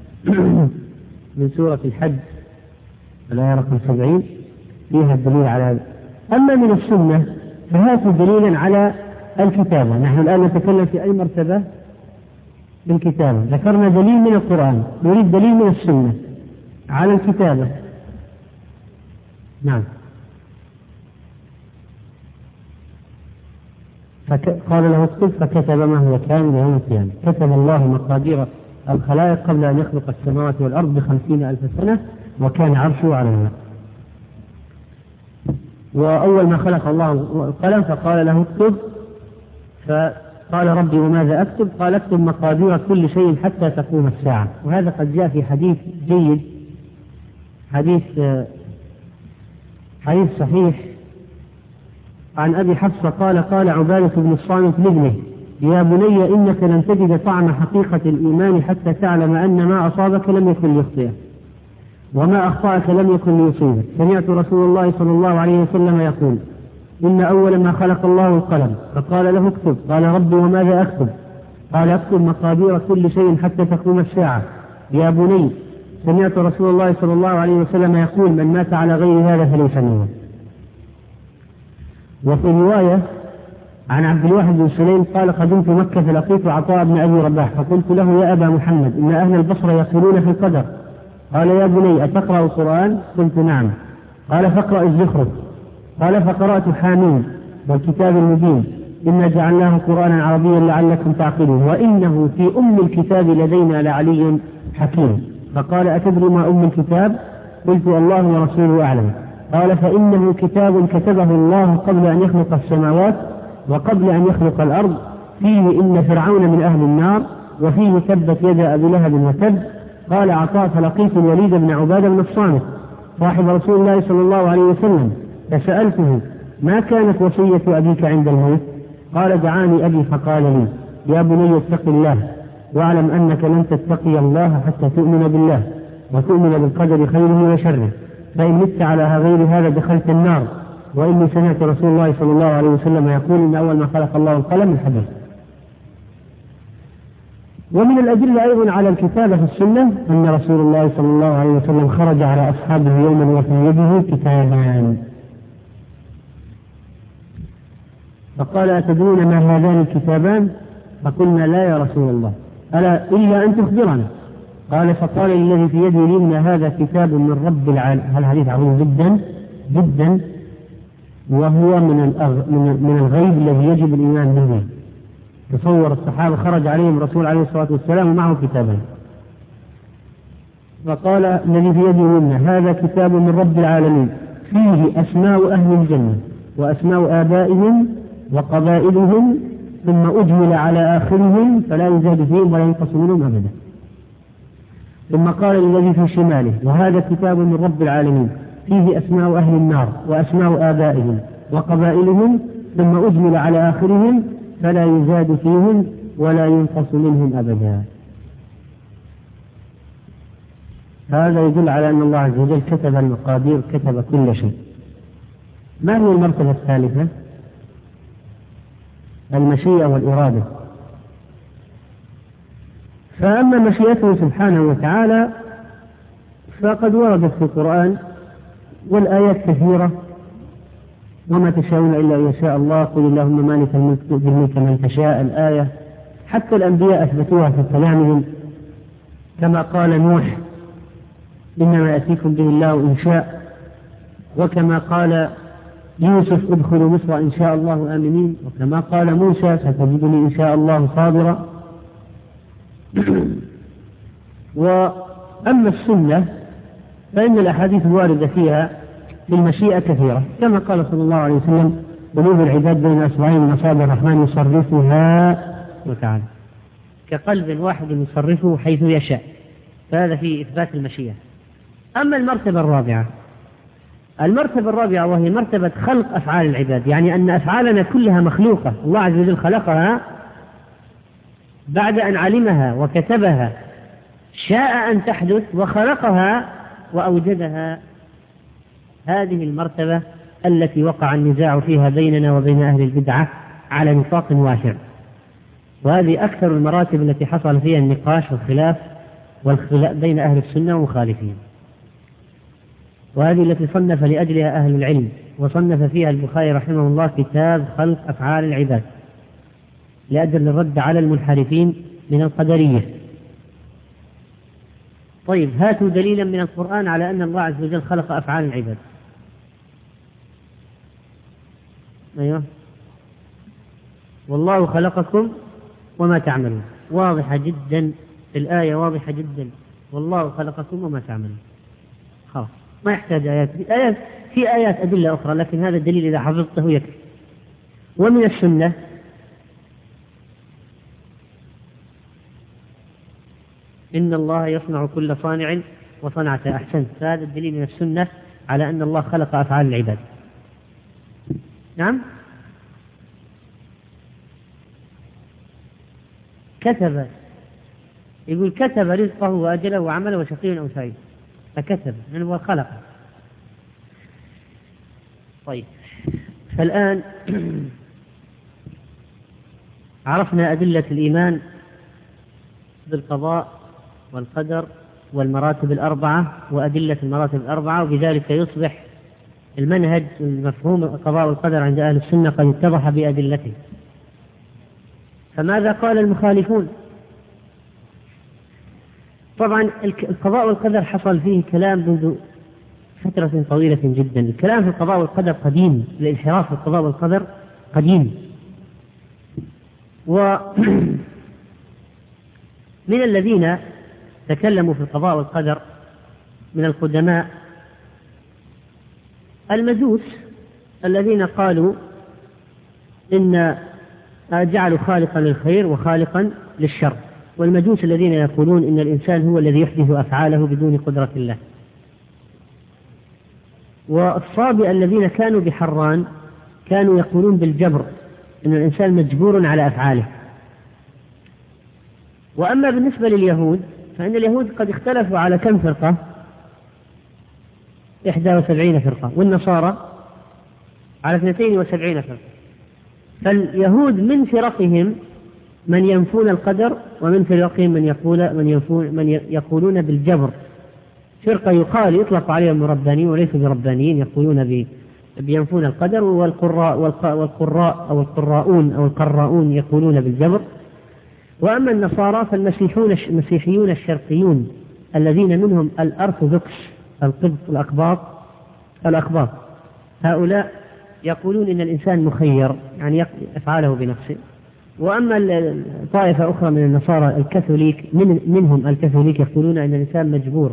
من سورة الحج الآية رقم 70 فيها الدليل على. أما من السنة فهاتوا دليلا على الكتابة. نحن الآن نتكلم في أي مرتبة بالكتابة. ذكرنا دليل من القرآن، نريد دليل من السنة على الكتابة. نعم. قال له اكتب فكتب ما هو كان يوم القيامة. كتب الله مقادير الخلائق قبل أن يخلق السماوات والأرض ب50,000 سنة وكان عرشه على الماء. وأول ما خلق الله القلم فقال له اكتب، فقال ربي وماذا أكتب؟ قال اكتب مقادير كل شيء حتى تقوم الساعة. وهذا قد جاء في حديث جيد، حديث صحيح عن أبي حفصة قال عبادة بن الصامت لابنه: يا بني إنك لن تجد طعم حقيقة الإيمان حتى تعلم أن ما أصابك لم يكن ليخطئك وما أخطأك لم يكن ليصيبك. سمعت رسول الله صلى الله عليه وسلم يقول: إن أول ما خلق الله القلم فقال له اكتب. قال ربي وماذا أكتب؟ قال اكتب مقادير كل شيء حتى تقوم الساعة. يا بني سمعت رسول الله صلى الله عليه وسلم يقول: من مات على غير هذا فليس منه. وفي رواية عن عبد الواحد بن سليم قال: قدمت مكة فلقيت عطاء بن أبي رباح فقلت له: يا أبا محمد إن أهل البصرة يقولون في القدر. قال: يا بني أتقرأ القرآن؟ قلت: نعم. قال: فاقرأ الزخرف. قال: فقرأت حامين والكتاب المبين إنا جعلناه قرآنا عربيا لعلكم تعقلون وإنه في أم الكتاب لدينا لعلي حكيم. فقال: أتدري ما أم الكتاب؟ قلت: الله ورسوله أعلم. قال: فإنه كتاب كتبه الله قبل أن يخلق السماوات وقبل أن يخلق الأرض، فيه إن فرعون من أهل النار وفيه تبت يد أبي لهب وتب. قال عطاء: فلقيت الوليد بن عبادة بن الصامت صاحب رسول الله صلى الله عليه وسلم فسألته: ما كانت وصية أبيك عند الموت؟ قال: دعاني أبي فقال لي: يا بني اتق الله واعلم أنك لن تتقي الله حتى تؤمن بالله وتؤمن بالقدر خيره وشره، فإن مت على غير هذا دخلت النار. وإني سمعت رسول الله صلى الله عليه وسلم يقول: إن أول ما خلق الله القلم الحجر. ومن الأدلة أيضا على الكتابة في السنة أن رسول الله صلى الله عليه وسلم خرج على أصحابه يوما وفي يده كتابان فقال: أتدرون ما هذان الكتابان؟ فقلنا: لا يا رسول الله، ألا إلا أن تخبرنا. قال: فقال الذي في يدي اليمنى: هذا كتاب من رب العالمين. هذا حديث عظيم جدا جدا، وهو من الغيب الذي يجب الإيمان به. تصور الصحابة خرج عليهم الرسول عليه الصلاة والسلام ومعه كتابين. فقال الذي في يدي اليمنى: هذا كتاب من رب العالمين فيه أسماء أهل الجنة وأسماء آبائهم وقبائلهم ثم أجمل على آخرهم فلا يزاد فيهم ولا ينقص منهم أبدا. ثم قال الذي في شماله: وهذا كتاب من رب العالمين فيه أسماء أهل النار وأسماء آبائهم وقبائلهم ثم أجمل على آخرهم فلا يزاد فيهم ولا ينقص منهم أبدا. هذا يدل على أن الله عز وجل كتب المقادير، كتب كل شيء. ما هي المرتبة الثالثة؟ المشيئة والإرادة. فأما مشيئته سبحانه وتعالى فقد وردت في القرآن والآيات كثيرة، وما تشاءون إلا أن يشاء الله، قل اللهم مالك الملك تؤتي الملك من تشاء الآية. حتى الأنبياء أثبتوها في كلامهم، كما قال نوح إنما يأتيكم به الله إن شاء، وكما قال يوسف ادخلوا مصر إن شاء الله آمنين، وكما قال موسى ستجدني إن شاء الله صابرا. وأما السنة فإن الأحاديث الواردة فيها بالمشيئة كثيرة، كما قال صلى الله عليه وسلم قلوب العباد بين أصبعين من أصابع الرحمن يصرفها وتعالى، كقلب واحد يصرفه حيث يشاء، فهذا في إثبات المشيئة. أما المرتبة الرابعة وهي مرتبة خلق أفعال العباد، يعني أن أفعالنا كلها مخلوقة، الله عز وجل خلقها بعد أن علمها وكتبها، شاء أن تحدث وخلقها وأوجدها. هذه المرتبة التي وقع النزاع فيها بيننا وبين أهل البدعة على نطاق واسع، وهذه أكثر المراتب التي حصل فيها النقاش والخلاف بين أهل السنة ومخالفين، وهذه التي صنف لأجلها أهل العلم، وصنف فيها البخاري رحمه الله كتاب خلق أفعال العباد لأجل الرد على المنحرفين من القدرية. طيب، هاتوا دليلا من القرآن على أن الله عز وجل خلق أفعال العباد. أيوه، والله خلقكم وما تعملون، واضحة جدا الآية، واضحة جدا، والله خلقكم وما تعملون. خلاص، ما يحتاج آيات، في آيات أدلة أخرى، لكن هذا الدليل إذا حفظته يكفي. ومن السنة إن الله يصنع كل صانع وصنعته، أحسنت، فهذا الدليل من السنة على أن الله خلق أفعال العباد. نعم، كتب، يقول كتب رزقه وأجله وعمله وشقي أو سعيد، فكتب يعني هو خلق. طيب، فالآن عرفنا أدلة الإيمان بالقضاء والقدر والمراتب الأربعة وأدلة المراتب الأربعة، وبذلك يصبح المنهج المفهوم القضاء والقدر عند أهل السنة قد اتضح بأدلته. فماذا قال المخالفون؟ طبعا القضاء والقدر حصل فيه كلام منذ فترة طويلة جدا. الكلام في القضاء والقدر قديم، الانحراف في القضاء والقدر قديم. ومن الذين تكلموا في القضاء والقدر من القدماء المجوس، الذين قالوا إن جعلوا خالقا للخير وخالقا للشر، والمجوس الذين يقولون إن الإنسان هو الذي يحدث أفعاله بدون قدرة الله، والصابئة الذين كانوا بحران كانوا يقولون بالجبر، إن الإنسان مجبور على أفعاله. وأما بالنسبة لليهود فإن اليهود قد اختلفوا على كم فرقة؟ 71 فرقة، والنصارى على 72 فرقة. فاليهود من فرقهم من ينفون القدر، ومن فرقهم من يقولون بالجبر. فرقة يطلق عليهم ربانيين وليسوا بربانيين، يقولون بينفون القدر، والقراؤون يقولون بالجبر. وأما النصارى فالمسيحيون الشرقيون الذين منهم الأرثوذكس القبط الأقباط، هؤلاء يقولون إن الإنسان مخير، يعني يفعله بنفسه. وأما طائفة أخرى من النصارى الكاثوليك، منهم الكاثوليك يقولون أن الإنسان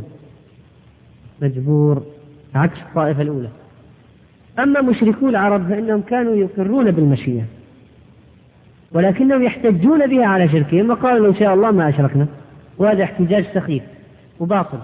مجبور عكس الطائفة الأولى. أما مشركو العرب فإنهم كانوا يقرون بالمشيئة، ولكنهم يحتجون بها على شركهم، وقالوا لو شاء الله ما أشركنا، وهذا احتجاج سخيف وباطل.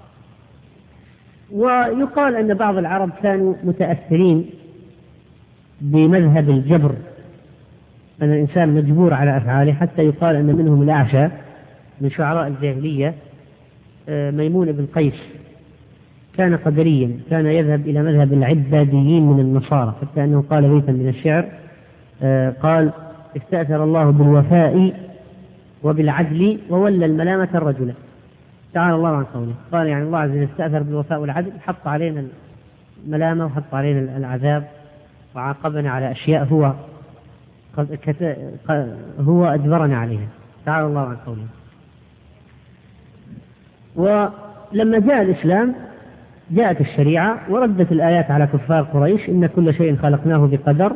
ويقال أن بعض العرب كانوا متأثرين بمذهب الجبر، أن الإنسان مجبور على أفعاله، حتى يقال أن منهم الأعشى من شعراء الجاهلية ميمون بن قيس كان قدريا، كان يذهب إلى مذهب العباديين من النصارى، حتى أنه قال بيتا من الشعر قال استأثر الله بالوفاء وبالعدل وولى الملامة الرجل. تعالى الله عن قوله. قال يعني الله عز وجل استأثر بالوفاء والعدل، حط علينا الملامة وحط علينا العذاب وعاقبنا على أشياء هو أجبرنا عليها. تعالى الله عن قوله. ولما جاء الإسلام جاءت الشريعة وردت الآيات على كفار قريش: إن كل شيء خلقناه بقدر.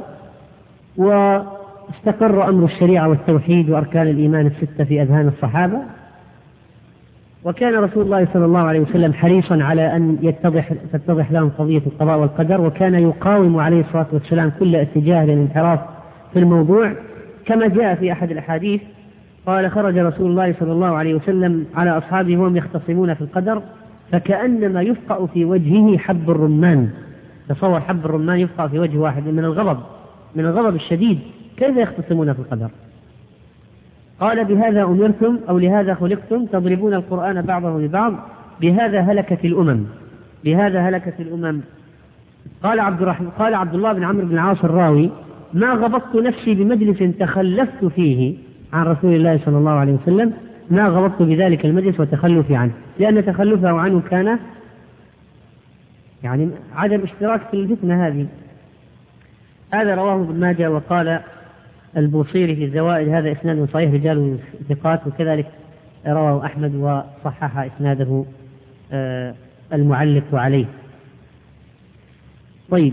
واستقر أمر الشريعة والتوحيد وأركان الإيمان الستة في أذهان الصحابة. وكان رسول الله صلى الله عليه وسلم حريصا على أن تتضح لهم قضية القضاء والقدر، وكان يقاوم عليه الصلاة والسلام كل اتجاه للانحراف في الموضوع، كما جاء في أحد الأحاديث قال: خرج رسول الله صلى الله عليه وسلم على أصحابه وهم يختصمون في القدر فكأنما يفقأ في وجهه حب الرمان. تصور حب الرمان يفقأ في وجه واحد من الغضب الشديد، كيف يختصمون في القدر؟ قال: بهذا أمرتم أو لهذا خلقتم تضربون القرآن بعضه ببعض، بهذا هلكت الأمم. قال عبد الله بن عمرو بن العاص الراوي: ما غضبت نفسي بمجلس تخلفت فيه عن رسول الله صلى الله عليه وسلم، ما غضبت بذلك المجلس وتخلفي عنه، لأن تخلفه عنه كان يعني عدم اشتراك في الفتنة هذه. هذا رواه ابن ماجه. وقال البوصيري في الزوائد: هذا إسناد صحيح رجال ثقات. وكذلك رواه أحمد وصحح إسناده المعلق عليه. طيب،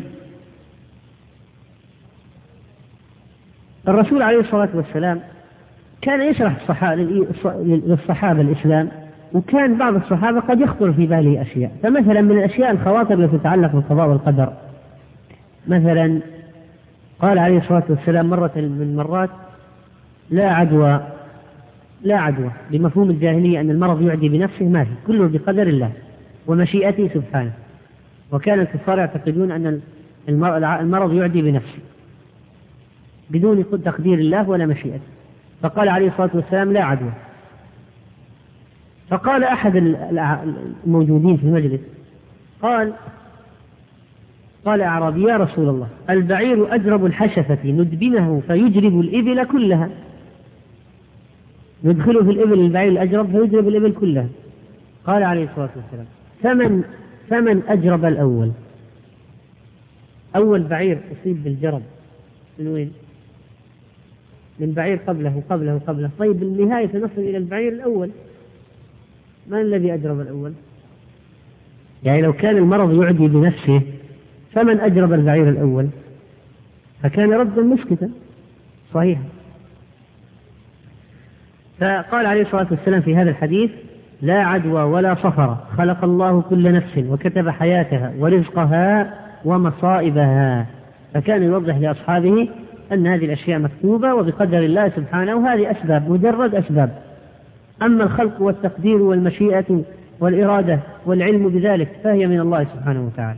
الرسول عليه الصلاة والسلام كان يشرح للصحابة الإسلام، وكان بعض الصحابة قد يخطر في باله أشياء. فمثلا من الأشياء الخواطر التي تتعلق بالقضاء والقدر، مثلا قال عليه الصلاة والسلام مرة من المرات: لا عدوى بمفهوم الجاهلية، أن المرض يعدي بنفسه، ما في، كله بقدر الله ومشيئته سبحانه. وكان الكفار يعتقدون أن المرض يعدي بنفسه بدون تقدير الله ولا مشيئته. فقال عليه الصلاة والسلام: لا عدوى. فقال أحد الموجودين في المجلس قال أعرابي: يا رسول الله، البعير أجرب الحشفة ندبنه فيجرب الإبل كلها. ندخله في الإبل البعير الأجرب فيجرب الإبل كلها. قال عليه الصلاة والسلام: فمن أجرب الأول؟ أول بعير أصيب بالجرب من وين؟ من بعير قبله. طيب بالنهاية سنصل إلى البعير الأول. من الذي أجرب الأول؟ يعني لو كان المرض يعدي بنفسه فمن أجرب البعير الأول؟ فكان ردا مسكتا صحيحا. فقال عليه الصلاة والسلام في هذا الحديث: لا عدوى ولا صفر، خلق الله كل نفس وكتب حياتها ورزقها ومصائبها. فكان يوضح لأصحابه أن هذه الأشياء مكتوبة وبقدر الله سبحانه، وهذه أسباب، مجرد أسباب. أما الخلق والتقدير والمشيئة والإرادة والعلم بذلك فهي من الله سبحانه وتعالى.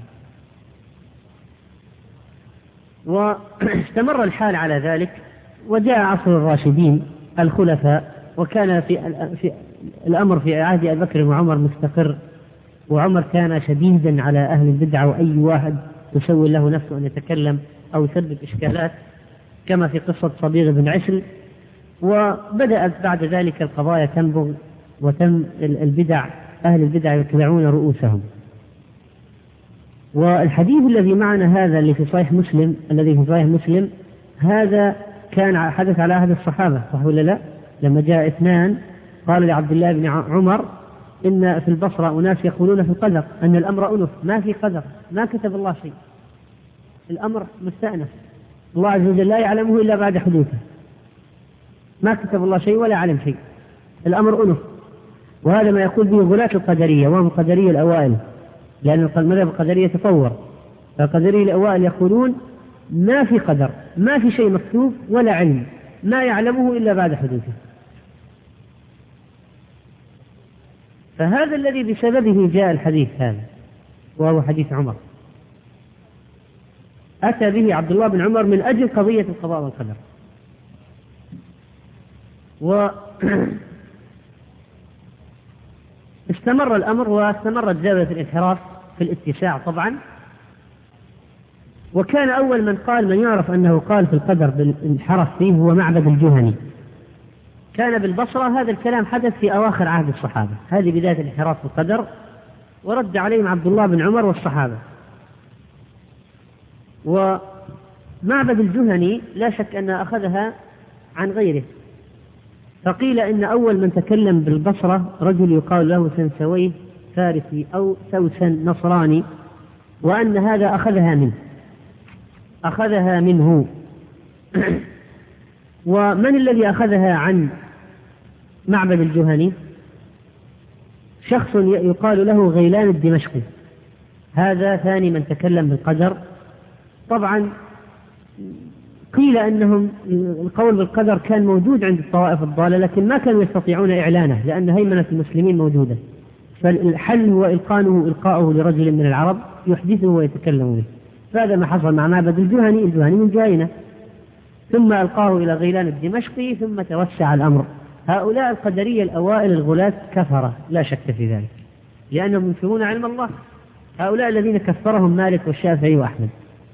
واستمر الحال على ذلك، وجاء عصر الراشدين الخلفاء، وكان في الأمر في عهد أبي بكر وعمر مستقر، وعمر كان شديدا على أهل البدعة، وأي واحد يسوي له نفسه أن يتكلم أو يسبب إشكالات، كما في قصة صبيغ بن عسل. وبدأت بعد ذلك القضايا تنبغ، وتم أهل البدع يتبعون رؤوسهم. والحديث الذي معنا هذا الذي في صحيح مسلم هذا كان حدث على عهد الصحابة، صح ولا لا؟ لما جاء اثنان قال لعبد الله بن عمر: إن في البصرة أناس يقولون في القدر أن الأمر أنف، ما في قدر، ما كتب الله شيء، الأمر مستأنف، الله عز وجل لا يعلمه إلا بعد حدوثه، ما كتب الله شيء ولا علم شيء، الأمر أنف. وهذا ما يقول به غلاة القدرية، وهم القدرية الأوائل، لأن المذهب القدرية تطور. فالقدرية الأوائل يقولون ما في قدر، ما في شيء مكتوب ولا علم، ما يعلمه إلا بعد حدوثه. فهذا الذي بسببه جاء الحديث هذا، وهو حديث عمر، أتى به عبد الله بن عمر من أجل قضية القضاء والقدر. استمر الأمر، واستمرت زاوية الانحراف في الاتساع طبعا. وكان أول من يعرف أنه قال في القدر بالانحراف فيه هو معبد الجهني. كان بالبصرة هذا الكلام حدث في أواخر عهد الصحابة، هذه بداية الانحراف في القدر، ورد عليهم عبد الله بن عمر والصحابة. ومعبد الجهني لا شك أن أخذها عن غيره، فقيل إن أول من تكلم بالبصرة رجل يقال له سنسويه فارسي أو سوسن نصراني، وأن هذا أخذها منه. ومن الذي أخذها عن معبد الجهني؟ شخص يقال له غيلان الدمشقي، هذا ثاني من تكلم بالقدر. طبعا قيل أنهم القول بالقدر كان موجود عند الطوائف الضالة، لكن ما كانوا يستطيعون إعلانه لأن هيمنة المسلمين موجودة، فالحل هو إلقاؤه لرجل من العرب يحدثه ويتكلم به. فهذا ما حصل مع معبد الجهني من جاينة، ثم ألقاه إلى غيلان الدمشقي، ثم توسع الأمر. هؤلاء القدرية الأوائل الغلاة كفرة لا شك في ذلك، لأنهم ينكرون علم الله، هؤلاء الذين كفرهم مالك والشافعي وأحمد.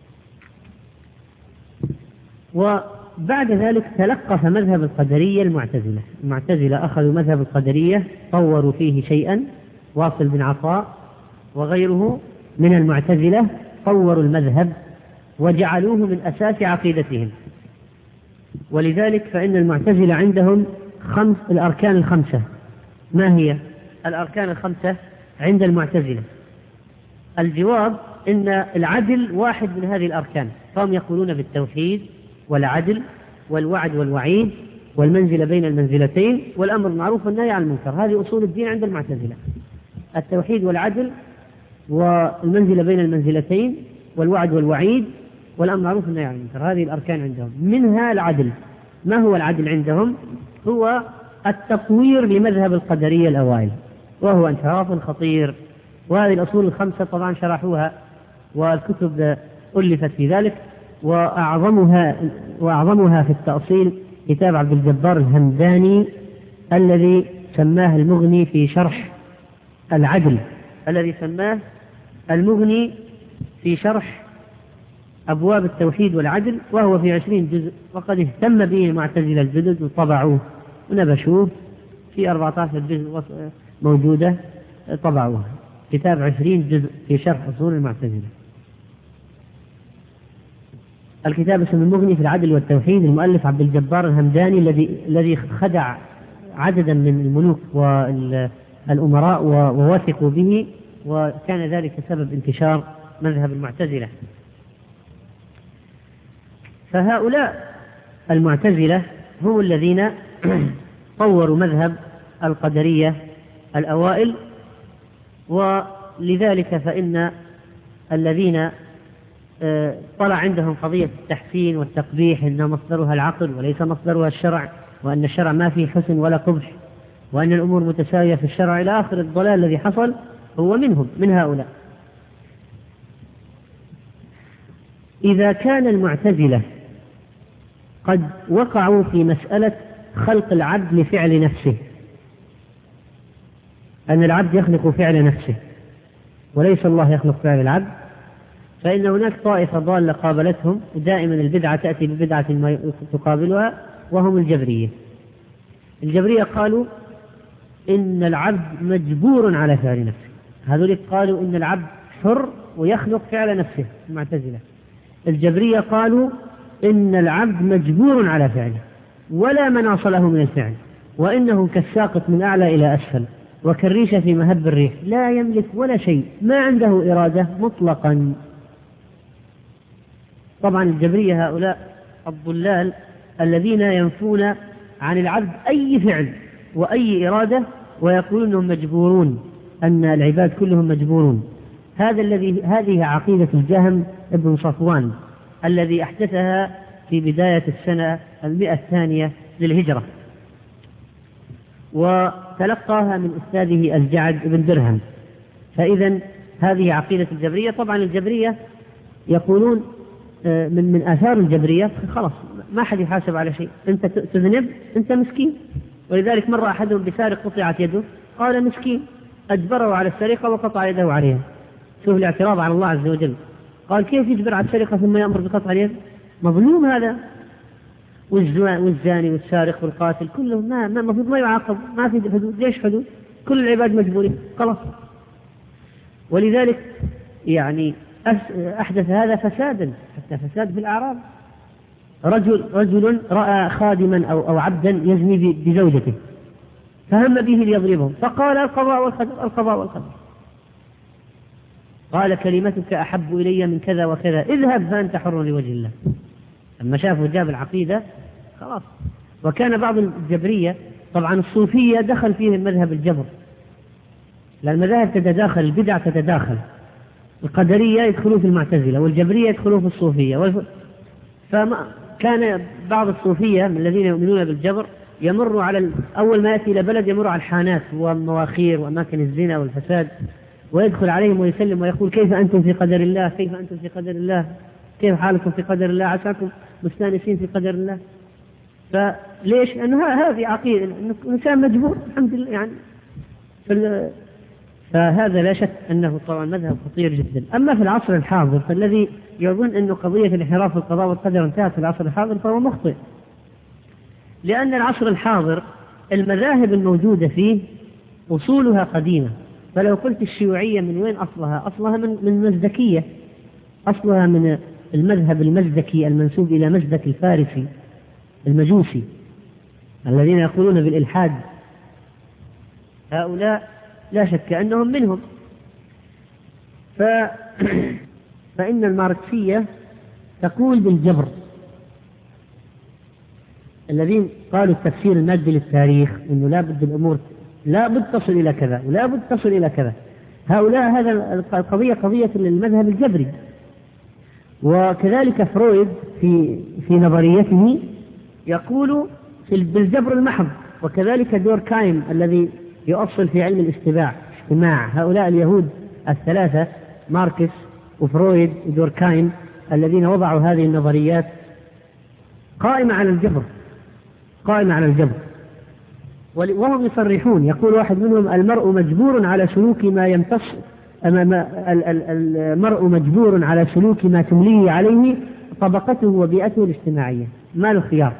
وبعد ذلك تلقف مذهب القدرية المعتزلة أخذوا مذهب القدرية، طوروا فيه شيئا، واصل بن عطاء وغيره من المعتزلة طوروا المذهب وجعلوه من أساس عقيدتهم. ولذلك فإن المعتزلة عندهم الأركان الخمسة. ما هي الأركان الخمسة عند المعتزلة؟ الجواب إن العدل واحد من هذه الأركان، فهم يقولون بالتوحيد والعدل والوعد والوعيد والمنزلة بين المنزلتين والأمر بالمعروف والنهي عن المنكر. هذه أصول الدين عند المعتزلة، التوحيد والعدل والمنزلة بين المنزلتين والوعد والوعيد والأمر بالمعروف والنهي عن المنكر، هذه الأركان عندهم. منها العدل. ما هو العدل عندهم؟ هو التطوير لمذهب القدرية الأوائل، وهو انحراف خطير. وهذه الأصول الخمسة طبعا شرحوها والكتب ألفت في ذلك، وأعظمها في التأصيل كتاب عبد الجبار الهمداني الذي سماه المغني في شرح العدل، الذي سماه المغني في شرح أبواب التوحيد والعدل، وهو في 20 جزء، وقد اهتم به المعتزلة الجدد وطبعوه ونبشوه في 14 جزء موجودة طبعوها، كتاب 20 جزء في شرح أصول المعتزلة. الكتاب اسمه المغني في العدل والتوحيد، المؤلف عبد الجبار الهمداني الذي خدع عددا من الملوك والأمراء ووثقوا به، وكان ذلك سبب انتشار مذهب المعتزلة. فهؤلاء المعتزلة هم الذين طوروا مذهب القدرية الأوائل، ولذلك فإن الذين طلع عندهم قضية التحسين والتقبيح إن مصدرها العقل وليس مصدرها الشرع، وأن الشرع ما فيه حسن ولا قبح، وأن الأمور متساوية في الشرع إلى آخر الضلال الذي حصل، هو من هؤلاء. إذا كان المعتزلة قد وقعوا في مسألة خلق العبد لفعل نفسه، أن العبد يخلق فعل نفسه وليس الله يخلق فعل العبد، فإن هناك طائفة ضالة قابلتهم، ودائما البدعة تأتي ببدعة ما تقابلها، وهم الجبرية. الجبرية قالوا إن العبد مجبور على فعل نفسه، هذول قالوا إن العبد حر ويخلق فعل نفسه. المعتزلة الجبرية قالوا إن العبد مجبور على فعله ولا مناص له من الفعل، وإنه كالساقط من أعلى إلى أسفل وكالريشة في مهب الريح، لا يملك ولا شيء، ما عنده إرادة مطلقا. طبعا الجبرية هؤلاء الضلال الذين ينفون عن العبد أي فعل وأي إرادة، ويقولون أنهم مجبورون، أن العباد كلهم مجبورون. هذه عقيدة الجهم ابن صفوان الذي أحدثها في بداية السنة 100 للهجرة، وتلقاها من أستاذه الجعد بن درهم. فإذا هذه عقيدة الجبرية. طبعا الجبرية يقولون من آثار الجبرية خلاص ما حد يحاسب على شيء، أنت تذنب أنت مسكين. ولذلك مر أحدهم بسارق قطعت يده قال مسكين، أجبره على السرقة وقطع يده عليها. شوف الاعتراض على الله عز وجل، قال كيف يجبر على السرقة ثم يأمر بقطع اليد؟ مظلوم هذا. والزاني والسارق والقاتل كلهم ما المفروض ما يعاقب، ما في حدود. ليش حدود؟ كل العباد مجبورين خلاص. ولذلك يعني أحدث هذا فسادا، حتى فساد في الأعراض. رجل رأى خادما أو عبدا يزني بزوجته فهم به ليضربه، فقال القضاء والقدر القضاء والقدر. قال كلمتك أحب إلي من كذا وكذا، اذهب فأنت حر لوجه الله. لما شافوا جاب العقيدة خلاص. وكان بعض الجبرية، طبعا الصوفية دخل فيه المذهب الجبر، لأن المذاهب تتداخل، البدع تتداخل. القدرية يدخلوا في المعتزلة، والجبرية يدخلوا في الصوفية. فكان بعض الصوفية من الذين يؤمنون بالجبر يمر على أول ما يأتي إلى بلد يمر على الحانات والمواخير وأماكن الزنا والفساد، ويدخل عليهم ويسلم ويقول كيف أنتم في قدر الله، كيف أنتم في قدر الله، كيف حالكم في قدر الله، عساكم مستانسين في قدر الله. فليش؟ لأنه هذه عقيدة، الإنسان مجبور الحمد لله يعني. فهذا لا شك أنه طبعا مذهب خطير جدا. أما في العصر الحاضر فالذي يظن أن قضية الانحراف في القضاء والقدر انتهت في العصر الحاضر فهو مخطئ، لأن العصر الحاضر المذاهب الموجودة فيه أصولها قديمة. فلو قلت الشيوعية من وين أصلها؟ أصلها من المزدكية، أصلها من المذهب المزدكي المنسوب إلى مزدك الفارسي المجوسي الذين يقولون بالإلحاد. هؤلاء لا شك أنهم منهم. فإن الماركسية تقول بالجبر. الذين قالوا التفسير المادي للتاريخ إنه لا بد الأمور لا بد تصل إلى كذا ولا بد تصل إلى كذا، هؤلاء هذا القضية قضية المذهب الجبري. وكذلك فرويد في نظريته يقول بالجبر المحض، وكذلك دوركايم الذي يؤصل في علم الاجتماع. هؤلاء اليهود الثلاثة ماركس وفرويد ودوركايم الذين وضعوا هذه النظريات قائمة على الجبر. وهم يصرحون، يقول واحد منهم المرء مجبور على سلوك ما يمتص المرء مجبور على سلوك ما تمليه عليه طبقته وبيئته الاجتماعية، ما له خيار.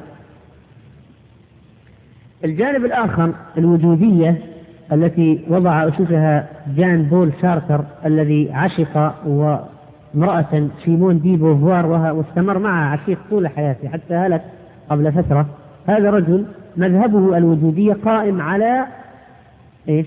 الجانب الآخر الوجودية التي وضع أسسها جان بول سارتر الذي عشق وامرأة سيمون دي بوفوار واستمر معها عشيق طول حياته حتى هلك قبل فترة. هذا رجل مذهبه الوجودية قائم على إيش؟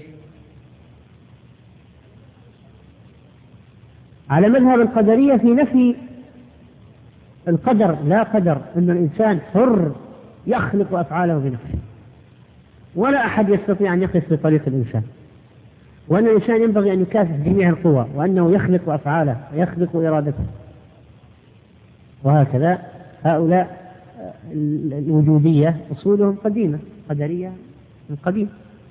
على مذهب القدرية في نفي القدر، لا قدر، أن الإنسان حر يخلق أفعاله بنفسه ولا أحد يستطيع أن يقف في طريق الإنسان، وأن الإنسان ينبغي أن يكافح جميع القوى، وأنه يخلق أفعاله ويخلق إرادته. وهكذا هؤلاء الوجودية أصولهم قديمة، قدرية من قديم.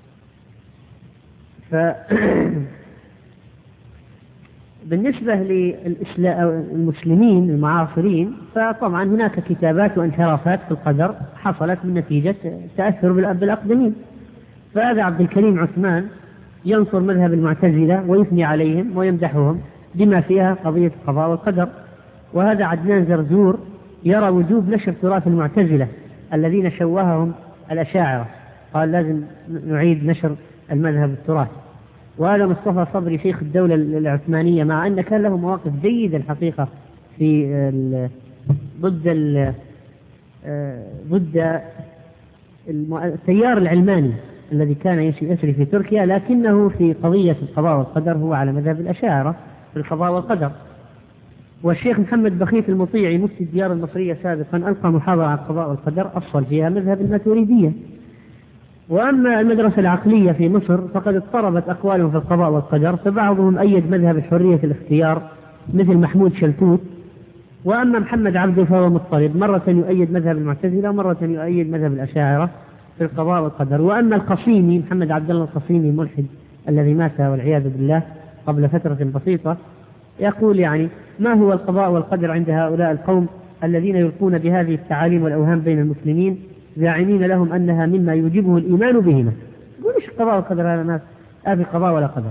بالنسبة للمسلمين المعاصرين فطبعا هناك كتابات وانحرافات في القدر حصلت من نتيجة تأثر بالأقدمين. فهذا عبد الكريم عثمان ينصر مذهب المعتزلة ويثني عليهم ويمدحهم بما فيها قضية القضاء والقدر. وهذا عدنان زرزور يرى وجوب نشر تراث المعتزلة الذين شوههم الأشاعرة، قال لازم نعيد نشر المذهب التراث. وهذا مصطفى صبري شيخ الدولة العثمانية، مع أن كان له مواقف جيدة الحقيقة في ضد التيار العلماني الذي كان يسري في تركيا، لكنه في قضية القضاء والقدر هو على مذهب الأشاعرة في القضاء والقدر. والشيخ محمد بخيت المطيعي مفتي الديار المصرية سابقا ألقى محاضرة عن القضاء والقدر أصل فيها مذهب الماتريدية. وأما المدرسة العقلية في مصر فقد اضطربت أقوالهم في القضاء والقدر، فبعضهم أيد مذهب الحرية في الاختيار مثل محمود شلتوت، وأما محمد عبده فهو مضطرب، مرة يؤيد مذهب المعتزلة ومرة يؤيد مذهب الأشاعرة في القضاء والقدر. وأما القصيمي محمد عبد الله القصيمي الملحد الذي مات والعياذ بالله قبل فترة بسيطة، يقول يعني ما هو القضاء والقدر عند هؤلاء القوم الذين يلقون بهذه التعاليم والأوهام بين المسلمين زاعمين لهم أنها مما يوجبه الإيمان بهما. يقول إيش القضاء والقدر هذا؟ الناس في قضاء ولا قدر.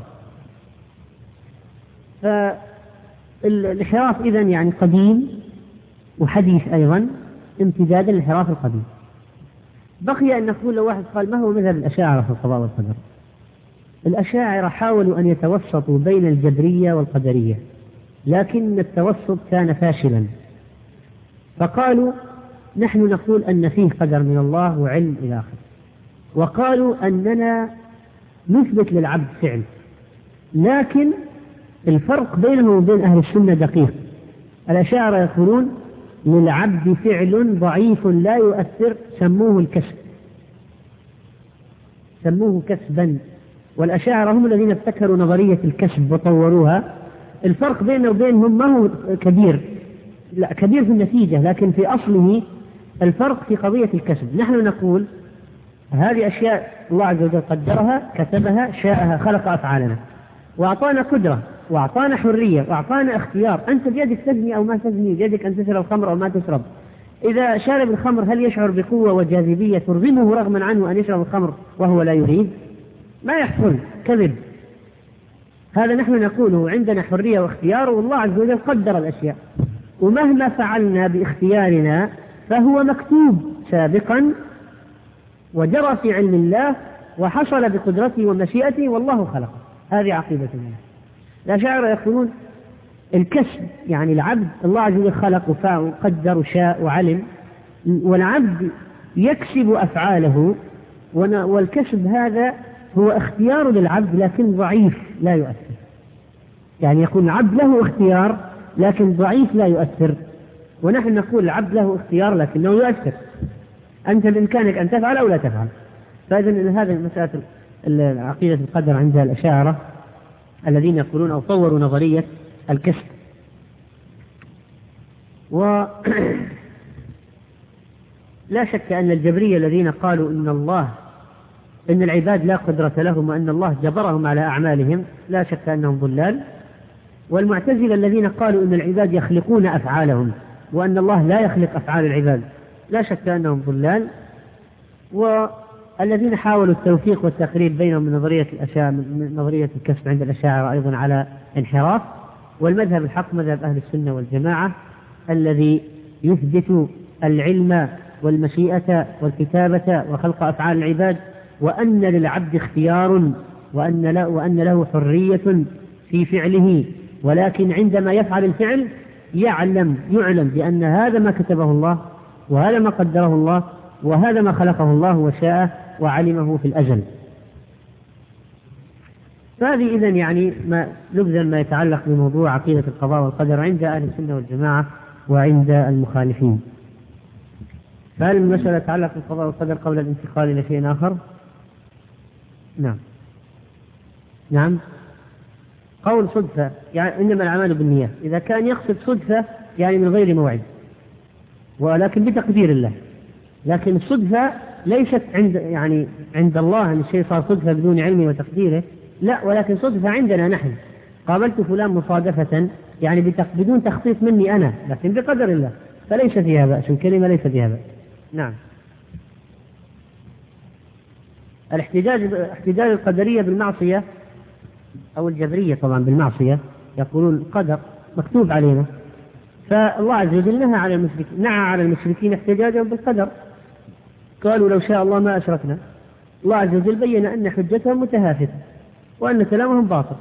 فالانحراف إذن يعني قديم وحديث أيضا، امتدادا للانحراف القديم. بقي أن نقول لو واحد قال ما هو مذهب الأشاعرة في القضاء والقدر؟ الأشاعرة حاولوا أن يتوسطوا بين الجبرية والقدرية، لكن التوسط كان فاشلا، فقالوا نحن نقول أن فيه قدر من الله وعلم إلى آخره، وقالوا أننا نثبت للعبد فعل، لكن الفرق بينه وبين أهل السنة دقيق. الأشاعرة يقولون للعبد فعل ضعيف لا يؤثر، سموه الكسب، سموه كسبا، والأشاعرة هم الذين ابتكروا نظرية الكسب وطوروها. الفرق بينه وبينهم ما هو كبير، لا كبير في النتيجة، لكن في أصله الفرق في قضية الكسب. نحن نقول هذه أشياء الله عز وجل قدرها، كتبها، شاءها، خلق أفعالنا، وأعطانا قدرة، وأعطانا حرية، وأعطانا اختيار. أنت بيدك تزني أو ما تزني، بيدك أن تشرب الخمر أو ما تشرب. إذا شرب الخمر هل يشعر بقوة وجاذبية ترغمه رغما عنه أن يشرب الخمر وهو لا يريد؟ ما يحصل، كذب. هذا نحن نقوله عندنا حرية واختيار، والله عز وجل قدر الأشياء، ومهما فعلنا باختيارنا فهو مكتوب سابقا وجرى في علم الله وحصل بقدرته ومشيئته والله خلقه. هذه عقيدتنا. الأشاعرة يقولون الكسب يعني العبد الله عز وجل خلق وقدر وشاء وعلم، والعبد يكسب أفعاله، والكسب هذا هو اختيار للعبد لكن ضعيف لا يؤثر. يعني يكون العبد له اختيار لكن ضعيف لا يؤثر، ونحن نقول العبد له اختيار لكنه يؤثر. أنت بإمكانك أن تفعل أو لا تفعل. فإذن هذه مسألة عقيدة القدر عند الأشاعرة الذين يقولون أو طوروا نظرية الكسب. ولا شك أن الجبرية الذين قالوا إن العباد لا قدرة لهم وأن الله جبرهم على أعمالهم لا شك أنهم ضلال. والمعتزلة الذين قالوا إن العباد يخلقون أفعالهم وأن الله لا يخلق أفعال العباد لا شك أنهم ضلال. والذين حاولوا التوفيق والتقريب بينهم من نظرية الكسب عند الأشاعرة أيضا على انحراف. والمذهب الحق مذهب أهل السنة والجماعة الذي يثبت العلم والمشيئة والكتابة وخلق أفعال العباد، وأن للعبد اختيار، وأن له حرية في فعله، ولكن عندما يفعل الفعل يعلم بأن هذا ما كتبه الله وهذا ما قدره الله وهذا ما خلقه الله وشاءه وعلمه في الأزل. فهذه إذن يعني نبذا ما يتعلق بموضوع عقيدة القضاء والقدر عند أهل السنة والجماعة وعند المخالفين. فهل المسألة تتعلق بالقضاء والقدر قبل الانتقال إلى شيء آخر؟ نعم. قول صدفة يعني إنما الأعمال بالنيات، إذا كان يقصد صدفة يعني من غير موعد ولكن بتقدير الله، لكن الصدفة ليست عند الله أن الشيء صار صدفة بدون علمه وتقديره، لا، ولكن صدفة عندنا نحن. قابلت فلان مصادفة يعني بدون تخطيط مني أنا، لكن بقدر الله، فليس فيها بأس، الكلمة ليس فيها بأس. نعم. احتجاج القدرية بالمعصية أو الجبرية طبعا بالمعصية، يقولون القدر مكتوب علينا، فالله عز وجل نهى على المشركين احتجاجهم بالقدر، قالوا لو شاء الله ما أشركنا. الله عز وجل بين أن حجتهم متهافتة وأن كلامهم باطل.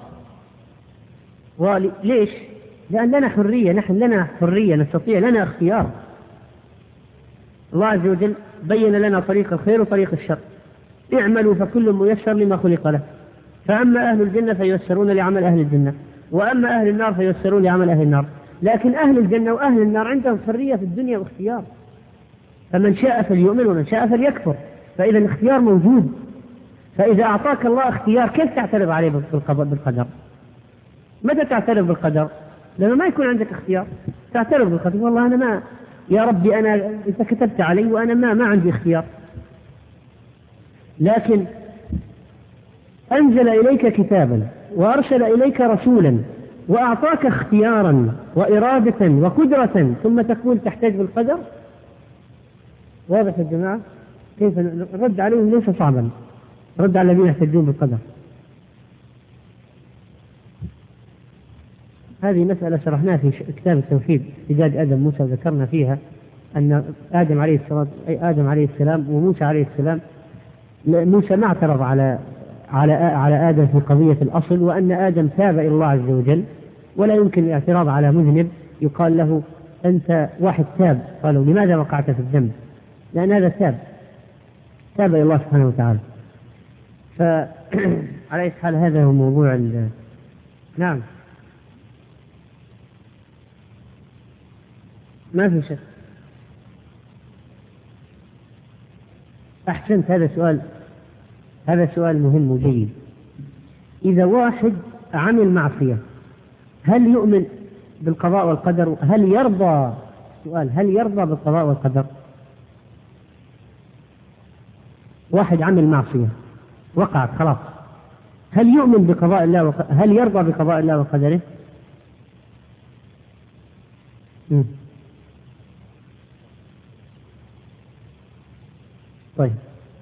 وليش؟ لأن لنا حرية، نحن لنا حرية، نستطيع، لنا اختيار. الله عز وجل بين لنا طريق الخير وطريق الشر، اعملوا فكل ميسر لما خلق له، فأما أهل الجنة فييسرون لعمل أهل الجنة، وأما أهل النار فييسرون لعمل أهل النار. لكن أهل الجنة وأهل النار عندهم حرية في الدنيا واختيار، فمن شاء فليؤمن ومن شاء فليكفر، فإذا الاختيار موجود. فإذا أعطاك الله اختيار كيف تعترض عليه بالقدر؟ متى تعترض بالقدر؟ لما ما يكون عندك اختيار تعترض بالقدر، والله أنا ما، يا ربي أنا أنت كتبت علي وأنا ما عندي اختيار. لكن أنزل إليك كتابا وأرسل إليك رسولا وأعطاك اختيارا وإرادة وقدرة، ثم تقول تحتاج بالقدر؟ واضح يا جماعة؟ كيف الرد عليهم ليس صعبا، رد على الذين يحتجون بالقدر. هذه مسألة شرحناها في كتاب التوحيد احتجاج آدم موسى، ذكرنا فيها أن آدم عليه السلام وموسى عليه السلام، موسى ما اعترض على آدم في قضية الأصل، وأن آدم تاب إلى الله عز وجل، ولا يمكن الاعتراض على مذنب يقال له أنت واحد تاب، قالوا لماذا وقعت في الذنب؟ لأن هذا تاب إلى الله سبحانه وتعالى. فعلى أي حال هذا هو موضوع نعم، ما في شك. أحسنت، هذا سؤال مهم وجيد. إذا واحد عمل معصية هل يؤمن بالقضاء والقدر؟ هل يرضى بالقضاء والقدر؟ واحد عمل معصية وقعت خلاص، هل يؤمن بقضاء الله هل يرضى بقضاء الله وقدره؟ طيب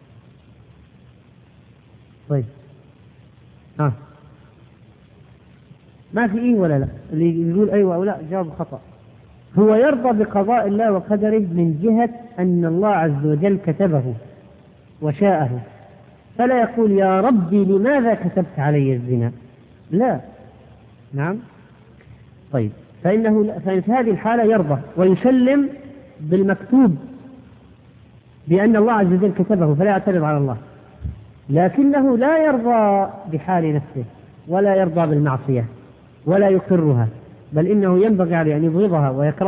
ما في إيه ولا لا، اللي يقول أيوة أو لا جواب خطأ. هو يرضى بقضاء الله وقدره من جهة أن الله عز وجل كتبه وشاءه، فلا يقول يا ربي لماذا كتبت علي الزنا، لا. نعم. طيب، فإن في هذه الحالة يرضى ويسلم بالمكتوب بأن الله عز وجل كتبه، فلا يعترض على الله، لكنه لا يرضى بحال نفسه ولا يرضى بالمعصية ولا يقرها، بل إنه ينبغي عليه أن يبغضها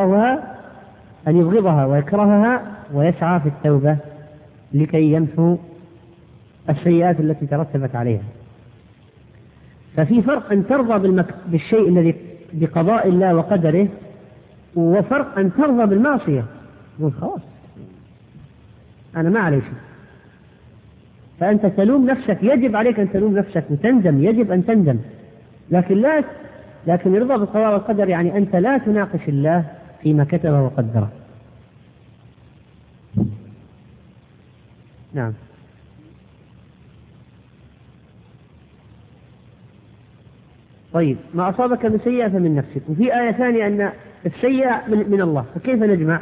ويكرهها ويسعى في التوبة لكي يمحو السيئات التي ترتبت عليها. ففي فرق أن ترضى بالشيء الذي بقضاء الله وقدره، وفرق أن ترضى بالمعصية تقول خلاص أنا ما علي شيء. فأنت تلوم نفسك، يجب عليك أن تلوم نفسك وتندم، يجب أن تندم، لكن الرضا بالقضاء والقدر يعني أنت لا تناقش الله فيما كتبه وقدره. نعم. طيب، ما أصابك من سيئة فمن نفسك، وفي آية ثانية أن السيئة من الله، فكيف نجمع؟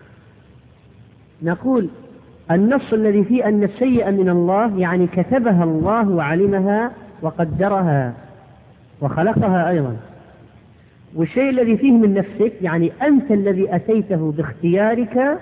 نقول النص الذي فيه أن السيئة من الله يعني كتبها الله وعلمها وقدرها وخلقها أيضا، والشيء الذي فيه من نفسك يعني أنت الذي أتيته باختيارك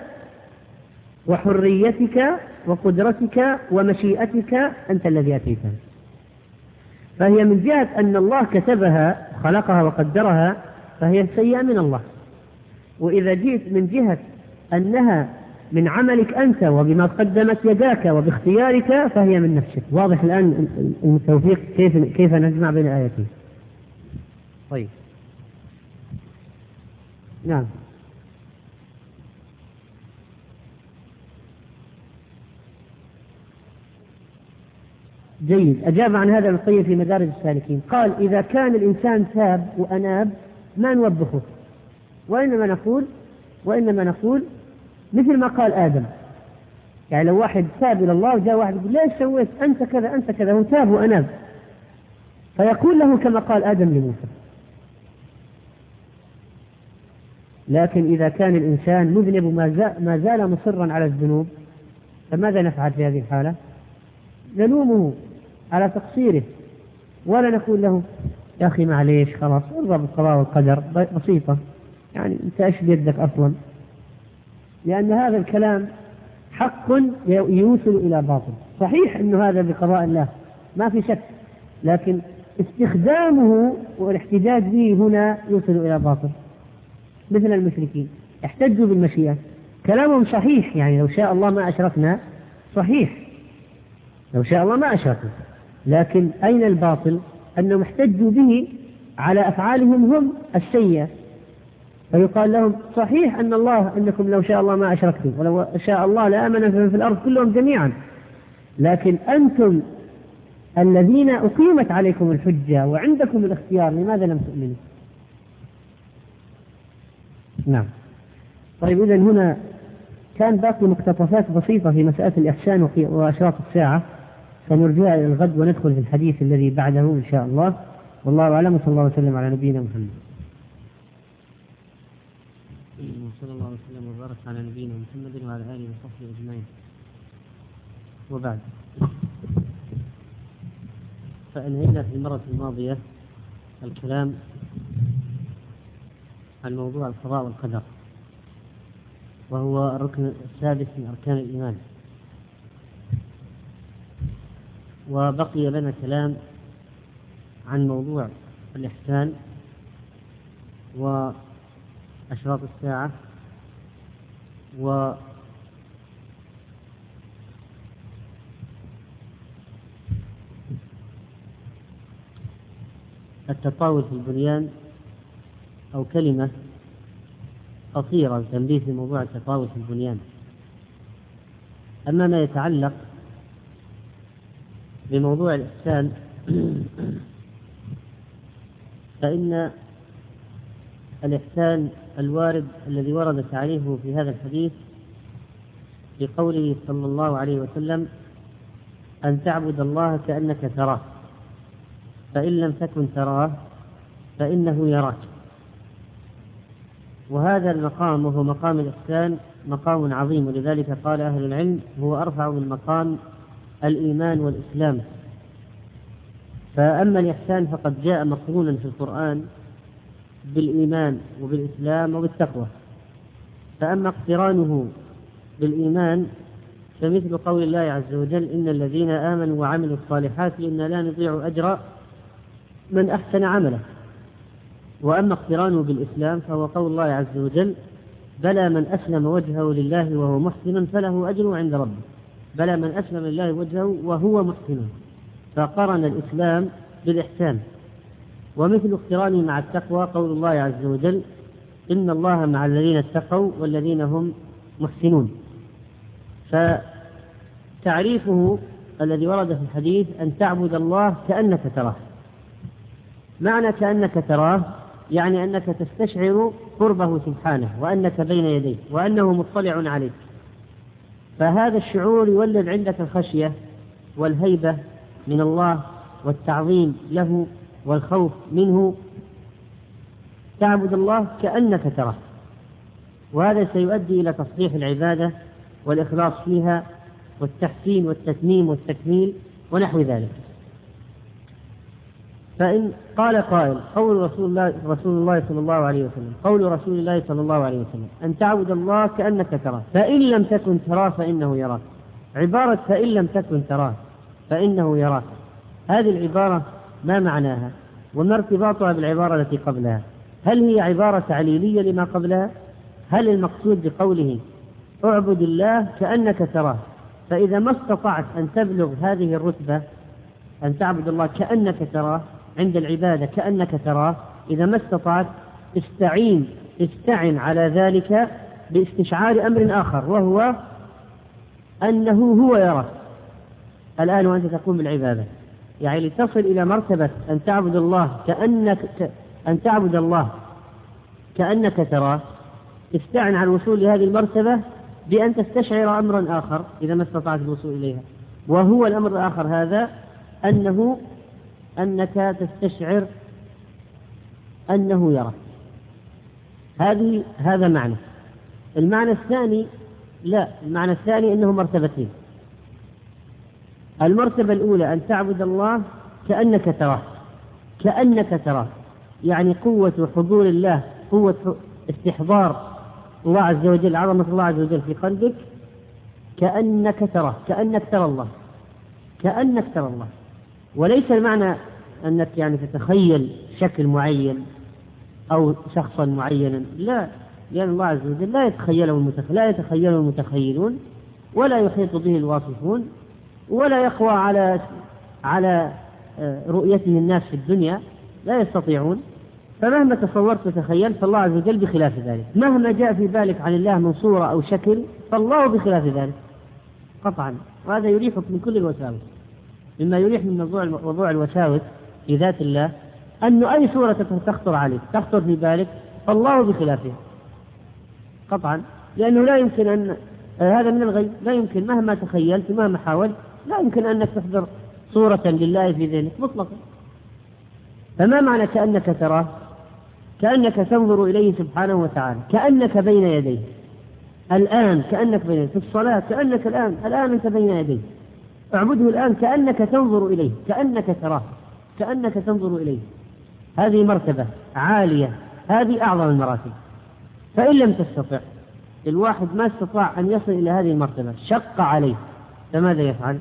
وحريتك وقدرتك ومشيئتك، أنت الذي أتيته. فهي من جهة أن الله كتبها وخلقها وقدرها فهي سيئة من الله، وإذا جئت من جهة أنها من عملك أنت وبما قدمت يداك وباختيارك فهي من نفسك. واضح الآن التوفيق كيف نجمع بين آيتين؟ طيب، نعم. جيد. أجاب عن هذا ابن القيم في مدارج السالكين، قال إذا كان الإنسان تاب وأناب ما نوبخه، وإنما نقول مثل ما قال آدم. يعني لو واحد تاب إلى الله وجاء واحد يقول ليش سويت أنت كذا، هو تاب وأناب، فيقول له كما قال آدم لموسى. لكن إذا كان الإنسان مذنب ما زال مصرا على الذنوب فماذا نفعل في هذه الحالة؟ نلومه على تقصيره، ولا نقول له يا أخي معليش خلاص ارضى بالقضاء والقدر، بسيطة يعني أنت إيش بيدك أصلا، لأن هذا الكلام حق يوصل إلى باطل. صحيح أنه هذا بقضاء الله ما في شك، لكن استخدامه والاحتجاج به هنا يوصل إلى باطل. مثل المشركين احتجوا بالمشيئة، كلامهم صحيح، يعني لو شاء الله ما أشركنا، صحيح لو شاء الله ما أشركنا، لكن أين الباطل؟ أنهم احتجوا به على أفعالهم هم السيئة، فيقال لهم صحيح أنكم لو شاء الله ما أشركتم، ولو شاء الله لآمن في الأرض كلهم جميعا، لكن أنتم الذين أقيمت عليكم الحجة وعندكم الاختيار لماذا لم تؤمنوا؟ نعم. طيب، إذن هنا كان باقي مقتطفات بسيطة في مسألة الإحسان وأشراط الساعة، سنرجعها إلى الغد وندخل في الحديث الذي بعده إن شاء الله. والله أعلم، وصلى الله وسلم على نبينا محمد. وصلى الله وسلم وبارك على نبينا محمد وعلى آله وصحبه أجمعين. وبعد، فأنهينا في المرة الماضية الكلام عن موضوع القضاء والقدر، وهو الركن السادس من أركان الإيمان. وبقي لنا كلام عن موضوع الإحسان وأشراط الساعة والتطاول في البنيان، أو كلمة قصيرة تنبيه في موضوع التطاول في البنيان. أما ما يتعلق بموضوع الإحسان فإن الإحسان الوارد الذي ورد تعريفه في هذا الحديث بقوله صلى الله عليه وسلم: أن تعبد الله كأنك تراه، فإن لم تكن تراه فإنه يراك. وهذا المقام وهو مقام الإحسان مقام عظيم، ولذلك قال أهل العلم هو أرفع من مقام الإيمان والإسلام. فأما الإحسان فقد جاء مقرونا في القرآن بالإيمان وبالإسلام وبالتقوى، فأما اقترانه بالإيمان فمثل قول الله عز وجل: إن الذين آمنوا وعملوا الصالحات إنا لا نضيع أجر من أحسن عمله. وأما اقترانه بالإسلام فهو قول الله عز وجل: بلى من أسلم وجهه لله وهو محسن فله أجر عند ربه. بلى من أسلم لله وجهه وهو محسن، فقرن الإسلام بالإحسان. ومثل اقترانه مع التقوى قول الله عز وجل: إن الله مع الذين اتقوا والذين هم محسنون. فتعريفه الذي ورد في الحديث أن تعبد الله كأنك تراه. معنى كأنك تراه يعني أنك تستشعر قربه سبحانه، وأنك بين يديه، وأنه مطلع عليك. فهذا الشعور يولد عندك الخشية والهيبة من الله والتعظيم له والخوف منه. تعبد الله كأنك تراه، وهذا سيؤدي إلى تصحيح العبادة والإخلاص فيها والتحسين والتتميم والتكميل ونحو ذلك. فإن قال قائل: قول رسول الله صلى الله عليه وسلم، قول رسول الله صلى الله عليه وسلم أن تعبد الله كأنك تراه فإن لم تكن تراه فإنه يراك. عبارة فإن لم تكن تراه فإنه يراك، هذه العبارة ما معناها وما ارتباطها بالعبارة التي قبلها؟ هل هي عبارة تعليلية لما قبلها؟ هل المقصود بقوله اعبد الله كأنك تراه، فإذا ما استطعت أن تبلغ هذه الرتبة أن تعبد الله كأنك تراه عند العبادة كأنك تراه، إذا ما استطعت استعن على ذلك باستشعار أمر آخر، وهو أنه هو يراك الآن وأنت تقوم بالعبادة. يعني لتصل إلى مرتبة أن تعبد الله كأنك تراه، استعن على الوصول لهذه المرتبة بأن تستشعر أمرا آخر إذا ما استطعت الوصول إليها، وهو الأمر الآخر هذا أنك تستشعر أنه يراك. هذا معنى. المعنى الثاني المعنى الثاني أنه مرتبتين. المرتبة الأولى أن تعبد الله كأنك تراه، يعني قوة حضور الله، قوة استحضار الله عز وجل، عظمة الله عز وجل في قلبك، كأنك ترى الله. وليس المعنى أنك يعني تتخيل شكل معين أو شخصا معينا، لا، لأن الله عز وجل لا يتخيله المتخيلون، ولا يحيط به الواصفون، ولا يقوى على رؤيته الناس في الدنيا، لا يستطيعون. فمهما تصورت وتخيلت فالله عز وجل بخلاف ذلك. مهما جاء في بالك عن الله من صورة أو شكل فالله بخلاف ذلك قطعا. وهذا يريحك من كل الوساوس. مما يريح من موضوع الوساوس في ذات الله أن أي صورة تخطر في بالك فالله بخلافها قطعا، لأنه لا يمكن أن هذا من الغيب، لا يمكن مهما تخيلت مهما حاولت لا يمكن أنك تحضر صورة لله في ذهنك مطلقا. فما معنى كأنك تراه؟ كأنك تنظر إليه سبحانه وتعالى، كأنك بين يديه الآن، كأنك بين يديه في الصلاة، كأنك الآن أنت بين يديه، اعبده الآن كأنك تنظر إليه، كأنك تراه، كأنك تنظر إليه. هذه مرتبة عالية، هذه أعظم المراتب. فإن لم تستطع، الواحد ما استطاع أن يصل إلى هذه المرتبة، شق عليه، فماذا يفعل؟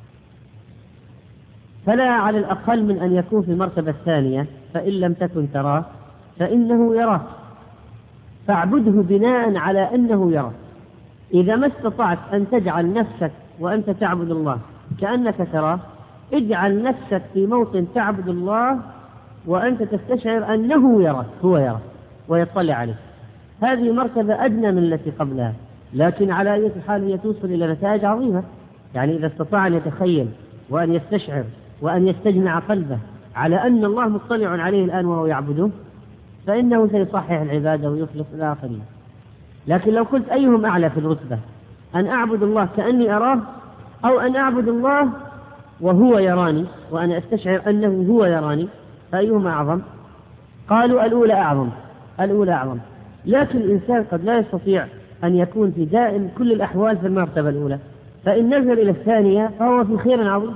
فلا على الأقل من أن يكون في المرتبة الثانية، فإن لم تكن تراه فإنه يراك، فاعبده بناء على أنه يراك. إذا ما استطعت أن تجعل نفسك وأنت تعبد الله كأنك تراه، اجعل نفسك في موطن تعبد الله وأنت تستشعر أنه يراك، هو يراك ويطلع عليك. هذه مرتبة أدنى من التي قبلها، لكن على أي حال هي توصل إلى نتائج عظيمة. يعني إذا استطاع أن يتخيل وأن يستشعر وأن يستجمع قلبه على أن الله مطلع عليه الآن وهو يعبده، فإنه سيصحح العبادة ويخلص الآخرين. لكن لو قلت أيهم أعلى في الرتبة، أن أعبد الله كأني أراه، أو أن أعبد الله وهو يراني وأنا أستشعر أنه هو يراني، فأيهما أعظم؟ قالوا الأولى أعظم، الأولى أعظم. لكن الإنسان قد لا يستطيع أن يكون في دائم كل الأحوال في المرتبة الأولى، فإن نزل إلى الثانية فهو في خير عظيم.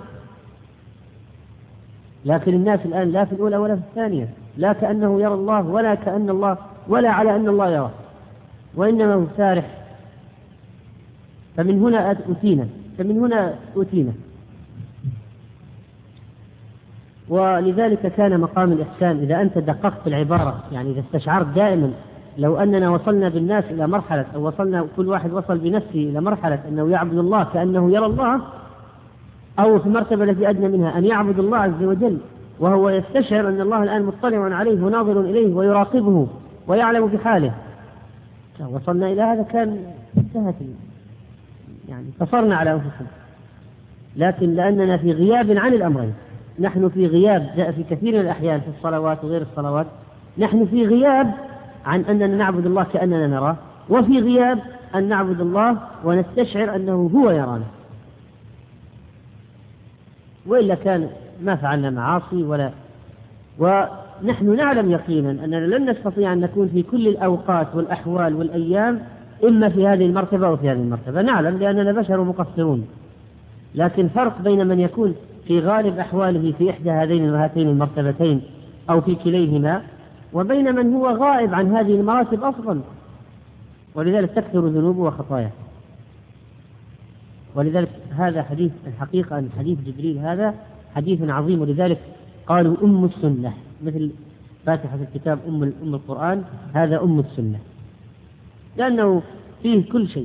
لكن الناس الآن لا في الأولى ولا في الثانية، لا كأنه يرى الله ولا كأن الله ولا على أن الله يرى، وإنما هو سارح. فمن هنا أتينا. ولذلك كان مقام الإحسان إذا أنت دققت في العبارة، يعني إذا استشعرت دائما لو أننا وصلنا بالناس إلى مرحلة، أو وصلنا كل واحد وصل بنفسه إلى مرحلة أنه يعبد الله كأنه يرى الله، أو في المرتبة التي أدنى منها أن يعبد الله عز وجل وهو يستشعر أن الله الآن مطلع عليه وناظر إليه ويراقبه ويعلم بحاله، وصلنا إلى هذا كان انتهت، يعني قصرنا على أنفسنا. لكن لأننا في غياب عن الأمرين، نحن في غياب، جاء في كثير من الأحيان في الصلوات وغير الصلوات، نحن في غياب عن أننا نعبد الله كأننا نراه، وفي غياب أن نعبد الله ونستشعر أنه هو يرانا، وإلا كان ما فعلنا معاصي ونحن نعلم يقينا أننا لن نستطيع أن نكون في كل الأوقات والأحوال والأيام إما في هذه المرتبة أو في هذه المرتبة، نعلم لأننا بشر مقصرون. لكن فرق بين من يكون في غالب أحواله في إحدى هاتين المرتبتين أو في كليهما، وبين من هو غائب عن هذه المراتب أصلا، ولذلك تكثر ذنوبه وخطاياه. ولذلك هذا حديث، الحقيقة أن حديث جبريل هذا حديث عظيم، ولذلك قالوا أم السنة، مثل فاتحة الكتاب أم القرآن، هذا أم السنة، لأنه فيه كل شيء،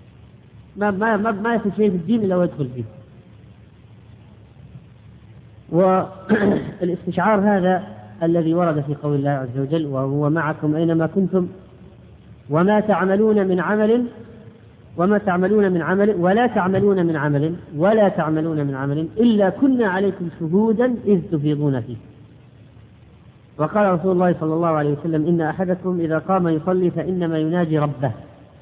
ما يدخل شيء في الدين إلا ويدخل فيه. والاستشعار هذا الذي ورد في قول الله عز وجل: وهو معكم أينما كنتم وما تعملون من عمل ولا تعملون من عمل إلا كنا عليكم شهودا إذ تفيضون فيه. وقال رسول الله صلى الله عليه وسلم: إن أحدكم إذا قام يصلي فإنما يناجي ربه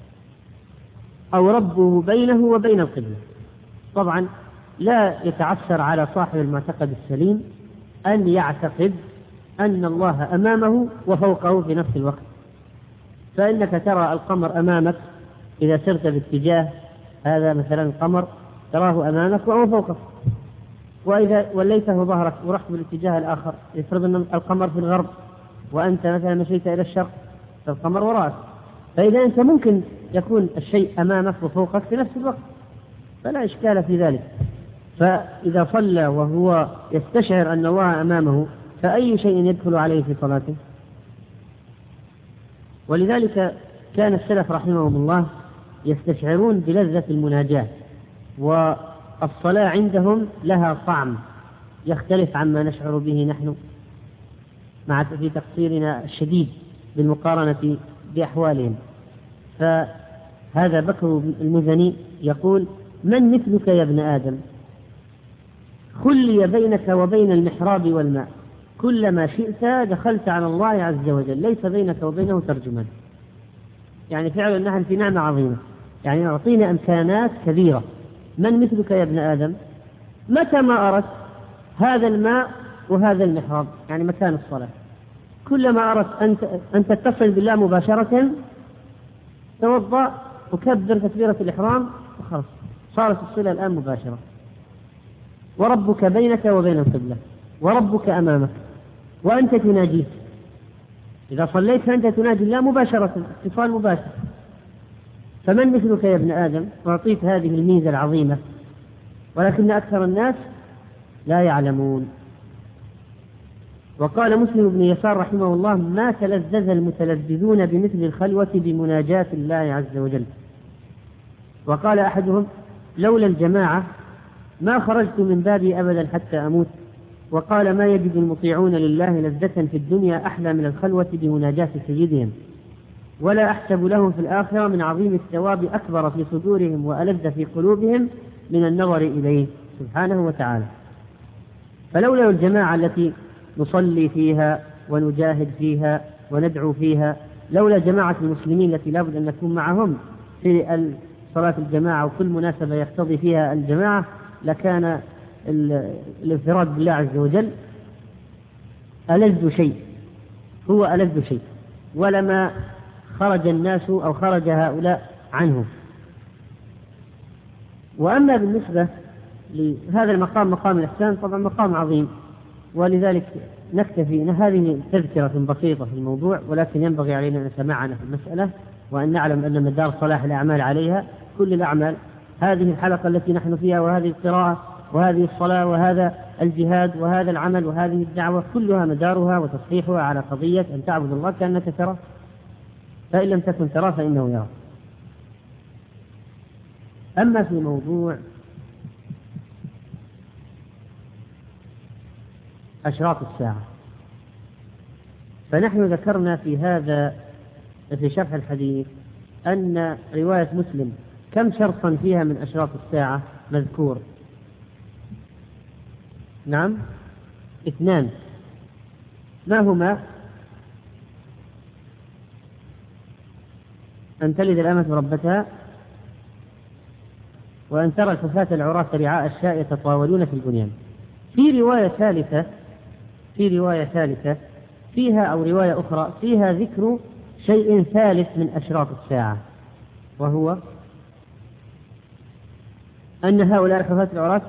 أو ربه بينه وبين القبلة. طبعا لا يتعثر على صاحب المعتقد السليم أن يعتقد أن الله أمامه وفوقه في نفس الوقت، فإنك ترى القمر أمامك إذا سرت باتجاه هذا مثلا القمر تراه أمامك وهو فوقك، وإذا وليته ظهرك ورحت بالاتجاه الآخر، يفرض أن القمر في الغرب وأنت مثلا مشيت إلى الشرق فالقمر وراءك، فإذا أنت ممكن يكون الشيء أمامك وفوقك في نفس الوقت، فلا إشكال في ذلك. فإذا صلى وهو يستشعر أن الله أمامه فأي شيء يدخل عليه في صلاته؟ ولذلك كان السلف رحمهم الله يستشعرون بلذة المناجاة، والصلاة عندهم لها طعم يختلف عما نشعر به نحن في تقصيرنا الشديد بالمقارنة بأحوالهم. فهذا بكر المزني يقول: من مثلك يا ابن آدم؟ خلي بينك وبين المحراب والماء، كلما شئت دخلت على الله عز وجل، ليس بينك وبينه ترجمان. يعني فعلا نحن في نعمة عظيمة، يعني أعطينا إمكانات كبيرة. من مثلك يا ابن آدم؟ متى ما أردت هذا الماء وهذا المحراب، يعني مكان الصلاة، كلما أردت أن تتصل بالله مباشرة توضأ وكبر تكبيرة الإحرام وخلاص صارت الصلة الآن مباشرة. وربك بينك وبين القبلة، وربك أمامك، وأنت تناجيه. إذا صليت فأنت تناجي الله مباشرة، اتصال مباشر. فمن مثلك يا ابن آدم أعطيت هذه الميزة العظيمة، ولكن أكثر الناس لا يعلمون. وقال مسلم بن يسار رحمه الله: ما تلذذ المتلذذون بمثل الخلوة بمناجاة الله عز وجل. وقال أحدهم: لولا الجماعة ما خرجت من بابي أبدا حتى أموت. وقال: ما يجد المطيعون لله لذة في الدنيا أحلى من الخلوة بمناجاة سيدهم، ولا أحسب لهم في الآخرة من عظيم الثواب أكبر في صدورهم وألذ في قلوبهم من النظر إليه سبحانه وتعالى. فلولا الجماعة التي نصلي فيها ونجاهد فيها وندعو فيها، لولا جماعة المسلمين التي لابد أن نكون معهم في صلاة الجماعة وكل مناسبة يقتضي فيها الجماعة، لكان الانفراد بالله عز وجل ألذ شيء، هو ألذ شيء، ولما خرج الناس أو خرج هؤلاء عنه. وأما بالنسبة لهذا المقام، مقام الإحسان، طبعا مقام عظيم، ولذلك نكتفي. هذه تذكرة بسيطة في الموضوع، ولكن ينبغي علينا أن نتمعن في المسألة وأن نعلم أن مدار صلاح الأعمال عليها كل الأعمال. هذه الحلقة التي نحن فيها، وهذه القراءة، وهذه الصلاة، وهذا الجهاد، وهذا العمل، وهذه الدعوة، كلها مدارها وتصحيحها على قضية أن تعبد الله كأنك تراه، فإن لم تكن تراه فإنه يرى. أما في موضوع أشراط الساعة، فنحن ذكرنا في شرح الحديث أن رواية مسلم كم شرطا فيها من أشراط الساعة مذكور؟ نعم، 2. ما هما؟ أن تلد الأمة ربتها، وأن ترى الحفاة العراة رعاء الشاء يتطاولون في البنيان. في رواية ثالثة فيها، أو رواية أخرى فيها ذكر شيء ثالث من أشراط الساعة، وهو أن هؤلاء الحفاة العراة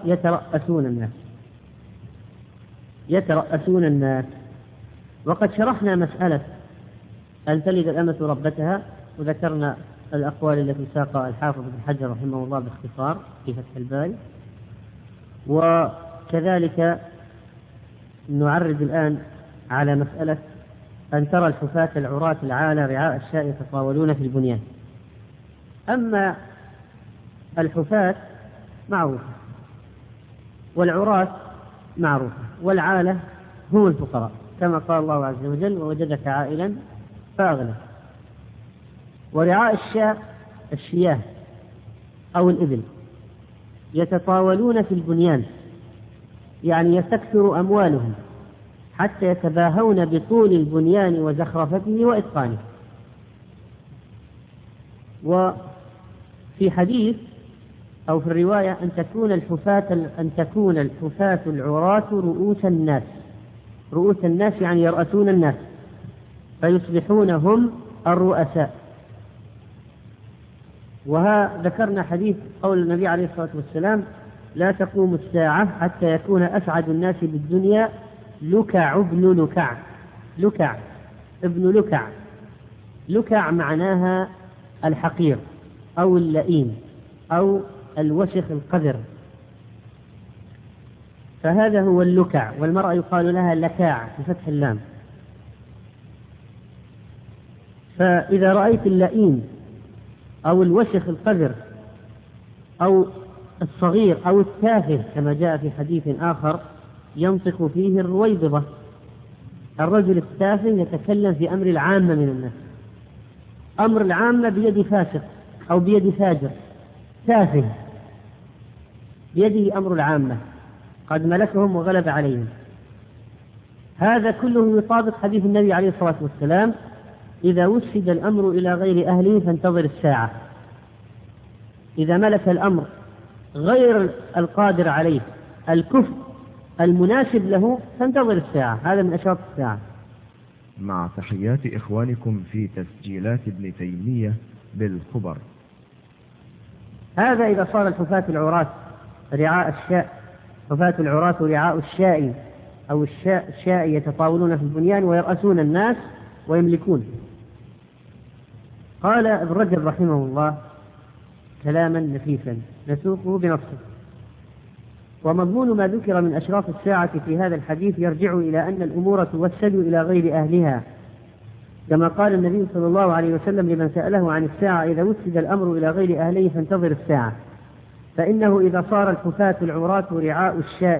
يترأسون الناس. وقد شرحنا مسألة أن تلد الأمة ربتها، وذكرنا الأقوال التي ساقها الحافظ ابن حجر رحمه الله باختصار في فتح الباري. وكذلك نعرض الآن على مسألة أن ترى الحفاة العراة العالى رعاء الشاء يتطاولون في البنيان. أما الحفاة معروفة، والعراة معروفة، والعالة هم الفقراء، كما قال الله عز وجل: ووجدك عائلا فأغنى. ورعاء الشياه أو الإبل يتطاولون في البنيان، يعني يستكثر أموالهم حتى يتباهون بطول البنيان وزخرفته وإتقانه. وفي حديث أو في الرواية أن تكون الحفاة العراة رؤوس الناس، يعني يرأسون الناس، فيصبحون هم الرؤساء. وذكرنا حديث قول النبي عليه الصلاة والسلام: لا تقوم الساعة حتى يكون أسعد الناس بالدنيا لكع ابن لكع. لكع ابن لكع، لكع معناها الحقير أو اللئيم أو الوسخ القذر، فهذا هو اللكع. والمرأة يقال لها لكاع بفتح اللام. فإذا رأيت اللئيم أو الوسخ القذر أو الصغير أو التافه، كما جاء في حديث آخر ينطق فيه الرويبضة، الرجل التافه يتكلم في أمر العامة من الناس، أمر العامة بيد فاسق أو بيد فاجر، تافه بيده أمر العامة قد ملكهم وغلب عليهم. هذا كله يطابق حديث النبي عليه الصلاة والسلام: إذا وسد الأمر إلى غير أهله فانتظر الساعة. إذا ملك الأمر غير القادر عليه، الكفء المناسب له، فانتظر الساعة. هذا من أشراط الساعة. مع تحيات إخوانكم في تسجيلات ابن تيمية بالخبر. هذا إذا صار الحفاة العراة رعاء الشاء، حفاة العراة رعاء الشاء أو الشاء يتطاولون في البنيان ويرأسون الناس ويملكون. قال ابن رجب رحمه الله كلاما نفيسا نسوقه بنصه: ومضمون ما ذكر من أشراط الساعة في هذا الحديث يرجع إلى أن الأمور توسل إلى غير أهلها، كما قال النبي صلى الله عليه وسلم لمن سأله عن الساعة: إذا وسد الأمر إلى غير أهله فانتظر الساعة، فإنه إذا صار الحفاة العراة رعاء الشاء